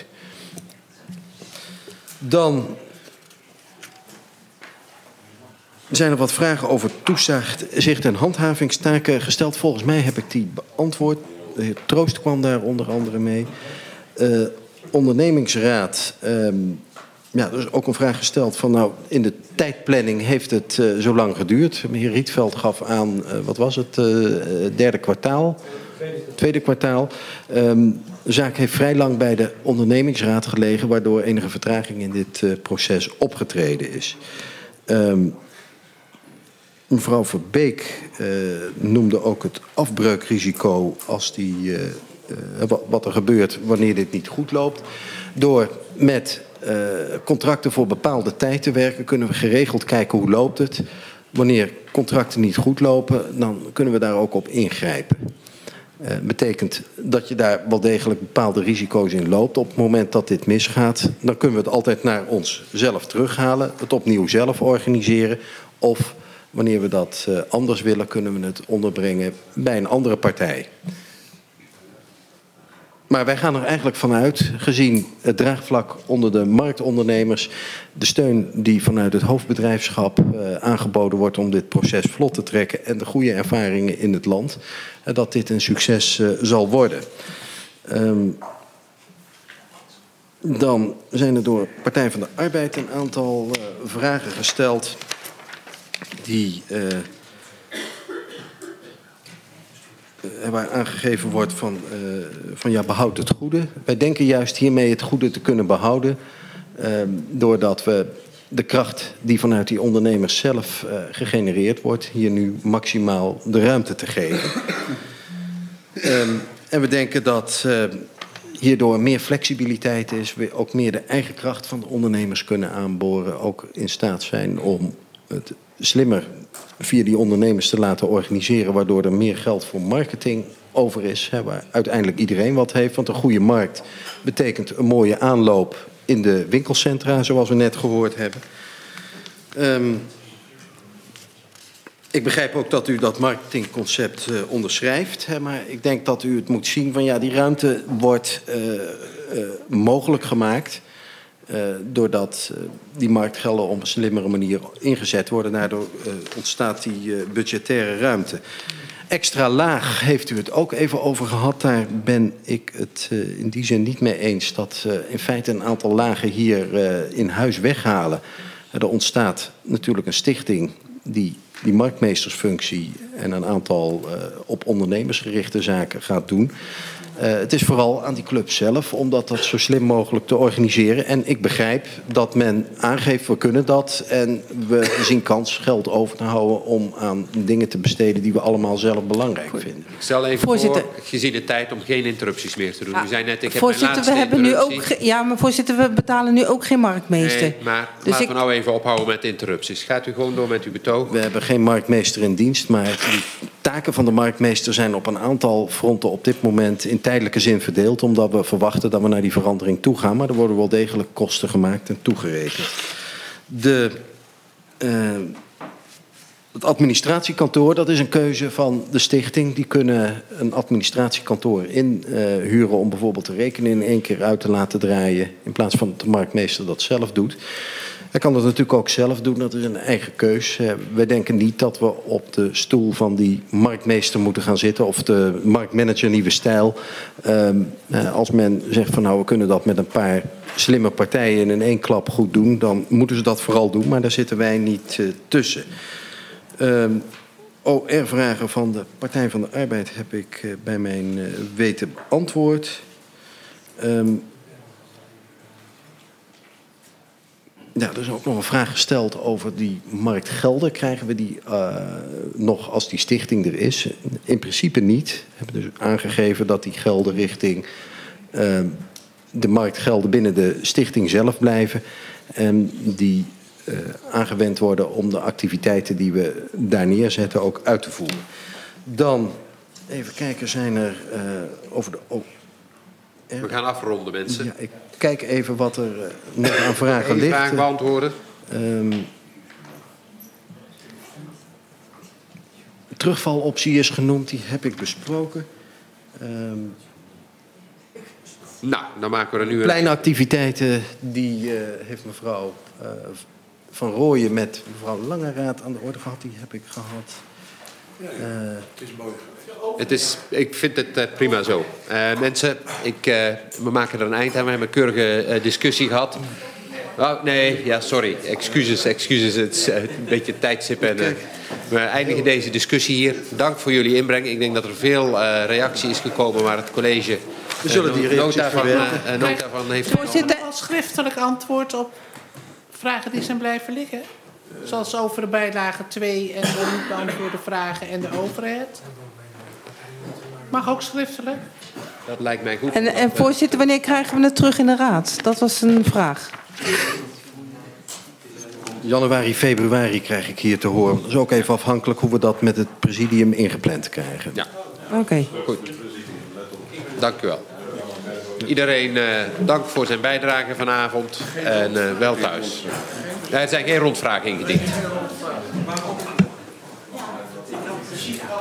O: Dan zijn er wat vragen over toezicht en handhavingstaken gesteld. Volgens mij heb ik die beantwoord. De heer Troost kwam daar onder andere mee. Ondernemingsraad. Er is ook een vraag gesteld van, nou, in de tijdplanning heeft het zo lang geduurd. De heer Rietveld gaf aan, wat was het, derde kwartaal? Tweede kwartaal. De zaak heeft vrij lang bij de ondernemingsraad gelegen, waardoor enige vertraging in dit proces opgetreden is. Mevrouw Verbeek noemde ook het afbreukrisico als wat er gebeurt wanneer dit niet goed loopt. Door met contracten voor bepaalde tijd te werken, kunnen we geregeld kijken hoe loopt het. Wanneer contracten niet goed lopen, dan kunnen we daar ook op ingrijpen. Betekent dat je daar wel degelijk bepaalde risico's in loopt. Op het moment dat dit misgaat, dan kunnen we het altijd naar onszelf terughalen. Het opnieuw zelf organiseren. Of wanneer we dat anders willen, kunnen we het onderbrengen bij een andere partij. Maar wij gaan er eigenlijk vanuit, gezien het draagvlak onder de marktondernemers, de steun die vanuit het hoofdbedrijfschap aangeboden wordt om dit proces vlot te trekken en de goede ervaringen in het land, dat dit een succes zal worden. Dan zijn er door Partij van de Arbeid een aantal vragen gesteld die waar aangegeven wordt van ja, behoud het goede. Wij denken juist hiermee het goede te kunnen behouden, doordat we de kracht die vanuit die ondernemers zelf gegenereerd wordt, hier nu maximaal de ruimte te geven. En we denken dat hierdoor meer flexibiliteit is, we ook meer de eigen kracht van de ondernemers kunnen aanboren, ook in staat zijn om het slimmer via die ondernemers te laten organiseren, waardoor er meer geld voor marketing over is, waar uiteindelijk iedereen wat heeft. Want een goede markt betekent een mooie aanloop in de winkelcentra, zoals we net gehoord hebben. Ik begrijp ook dat u dat marketingconcept onderschrijft, maar ik denk dat u het moet zien van ja, die ruimte wordt mogelijk gemaakt. Doordat die marktgelden op een slimmere manier ingezet worden. Daardoor ontstaat die budgettaire ruimte. Extra laag heeft u het ook even over gehad. Daar ben ik het in die zin niet mee eens. Dat in feite een aantal lagen hier in huis weghalen. Er ontstaat natuurlijk een stichting die marktmeestersfunctie en een aantal op ondernemers gerichte zaken gaat doen. Het is vooral aan die club zelf om dat zo slim mogelijk te organiseren. En ik begrijp dat men aangeeft, we kunnen dat. En we zien kans geld over te houden om aan dingen te besteden die we allemaal zelf belangrijk vinden.
C: Ik stel even voor, gezien de tijd, om geen interrupties meer te doen. U zei net, ik heb mijn laatste
H: interruptie. Maar voorzitter, we betalen nu ook geen marktmeester.
C: Nee, maar dus laten we nou even ophouden met interrupties. Gaat u gewoon door met uw betoog?
O: We hebben geen marktmeester in dienst, maar die taken van de marktmeester zijn op een aantal fronten op dit moment in tijdelijke zin verdeeld, omdat we verwachten dat we naar die verandering toe gaan. Maar er worden wel degelijk kosten gemaakt en toegerekend. Het administratiekantoor, dat is een keuze van de stichting. Die kunnen een administratiekantoor inhuren om bijvoorbeeld de rekening in één keer uit te laten draaien, in plaats van dat de marktmeester dat zelf doet. Hij kan dat natuurlijk ook zelf doen, dat is een eigen keus. Wij denken niet dat we op de stoel van die marktmeester moeten gaan zitten, of de marktmanager nieuwe stijl. Als men zegt van nou, we kunnen dat met een paar slimme partijen in één klap goed doen, dan moeten ze dat vooral doen, maar daar zitten wij niet tussen. OR-vragen van de Partij van de Arbeid heb ik bij mijn weten beantwoord. Ja, er is ook nog een vraag gesteld over die marktgelden. Krijgen we die nog als die stichting er is? In principe niet. We hebben dus aangegeven dat die gelden richting de marktgelden binnen de stichting zelf blijven. En die aangewend worden om de activiteiten die we daar neerzetten ook uit te voeren. Dan, even kijken, zijn er over de...
C: We gaan afronden, mensen.
O: Ja, ik kijk even wat er nog aan vragen ligt.
C: Vragen beantwoorden.
O: Terugvaloptie is genoemd, die heb ik besproken.
C: Nou, dan maken we er nu...
O: Kleine activiteiten, die heeft mevrouw Van Rooyen met mevrouw Langeraad aan de orde gehad. Die heb ik gehad.
L: Het is mooi.
C: Ik vind het prima zo. Mensen, we maken er een eind aan. We hebben een keurige discussie gehad. Oh, nee, ja, sorry. Excuses. Het is een beetje tijdstip. En we eindigen deze discussie hier. Dank voor jullie inbreng. Ik denk dat er veel reactie is gekomen, maar het college...
O: We zullen die reacties
C: verwerken. Nota van heeft
J: Voorzitter, als schriftelijk antwoord op vragen die zijn blijven liggen? Zoals over de bijlage 2 en de niet beantwoorde vragen en de overheid? Mag ook schriftelijk?
C: Dat lijkt mij goed.
H: En voorzitter, wanneer krijgen we het terug in de raad? Dat was een vraag.
O: Januari, februari krijg ik hier te horen. Dat is ook even afhankelijk hoe we dat met het presidium ingepland krijgen.
C: Ja.
H: Oké.
C: Goed. Dank u wel. Iedereen dank voor zijn bijdrage vanavond en wel thuis. Er zijn geen rondvragen ingediend.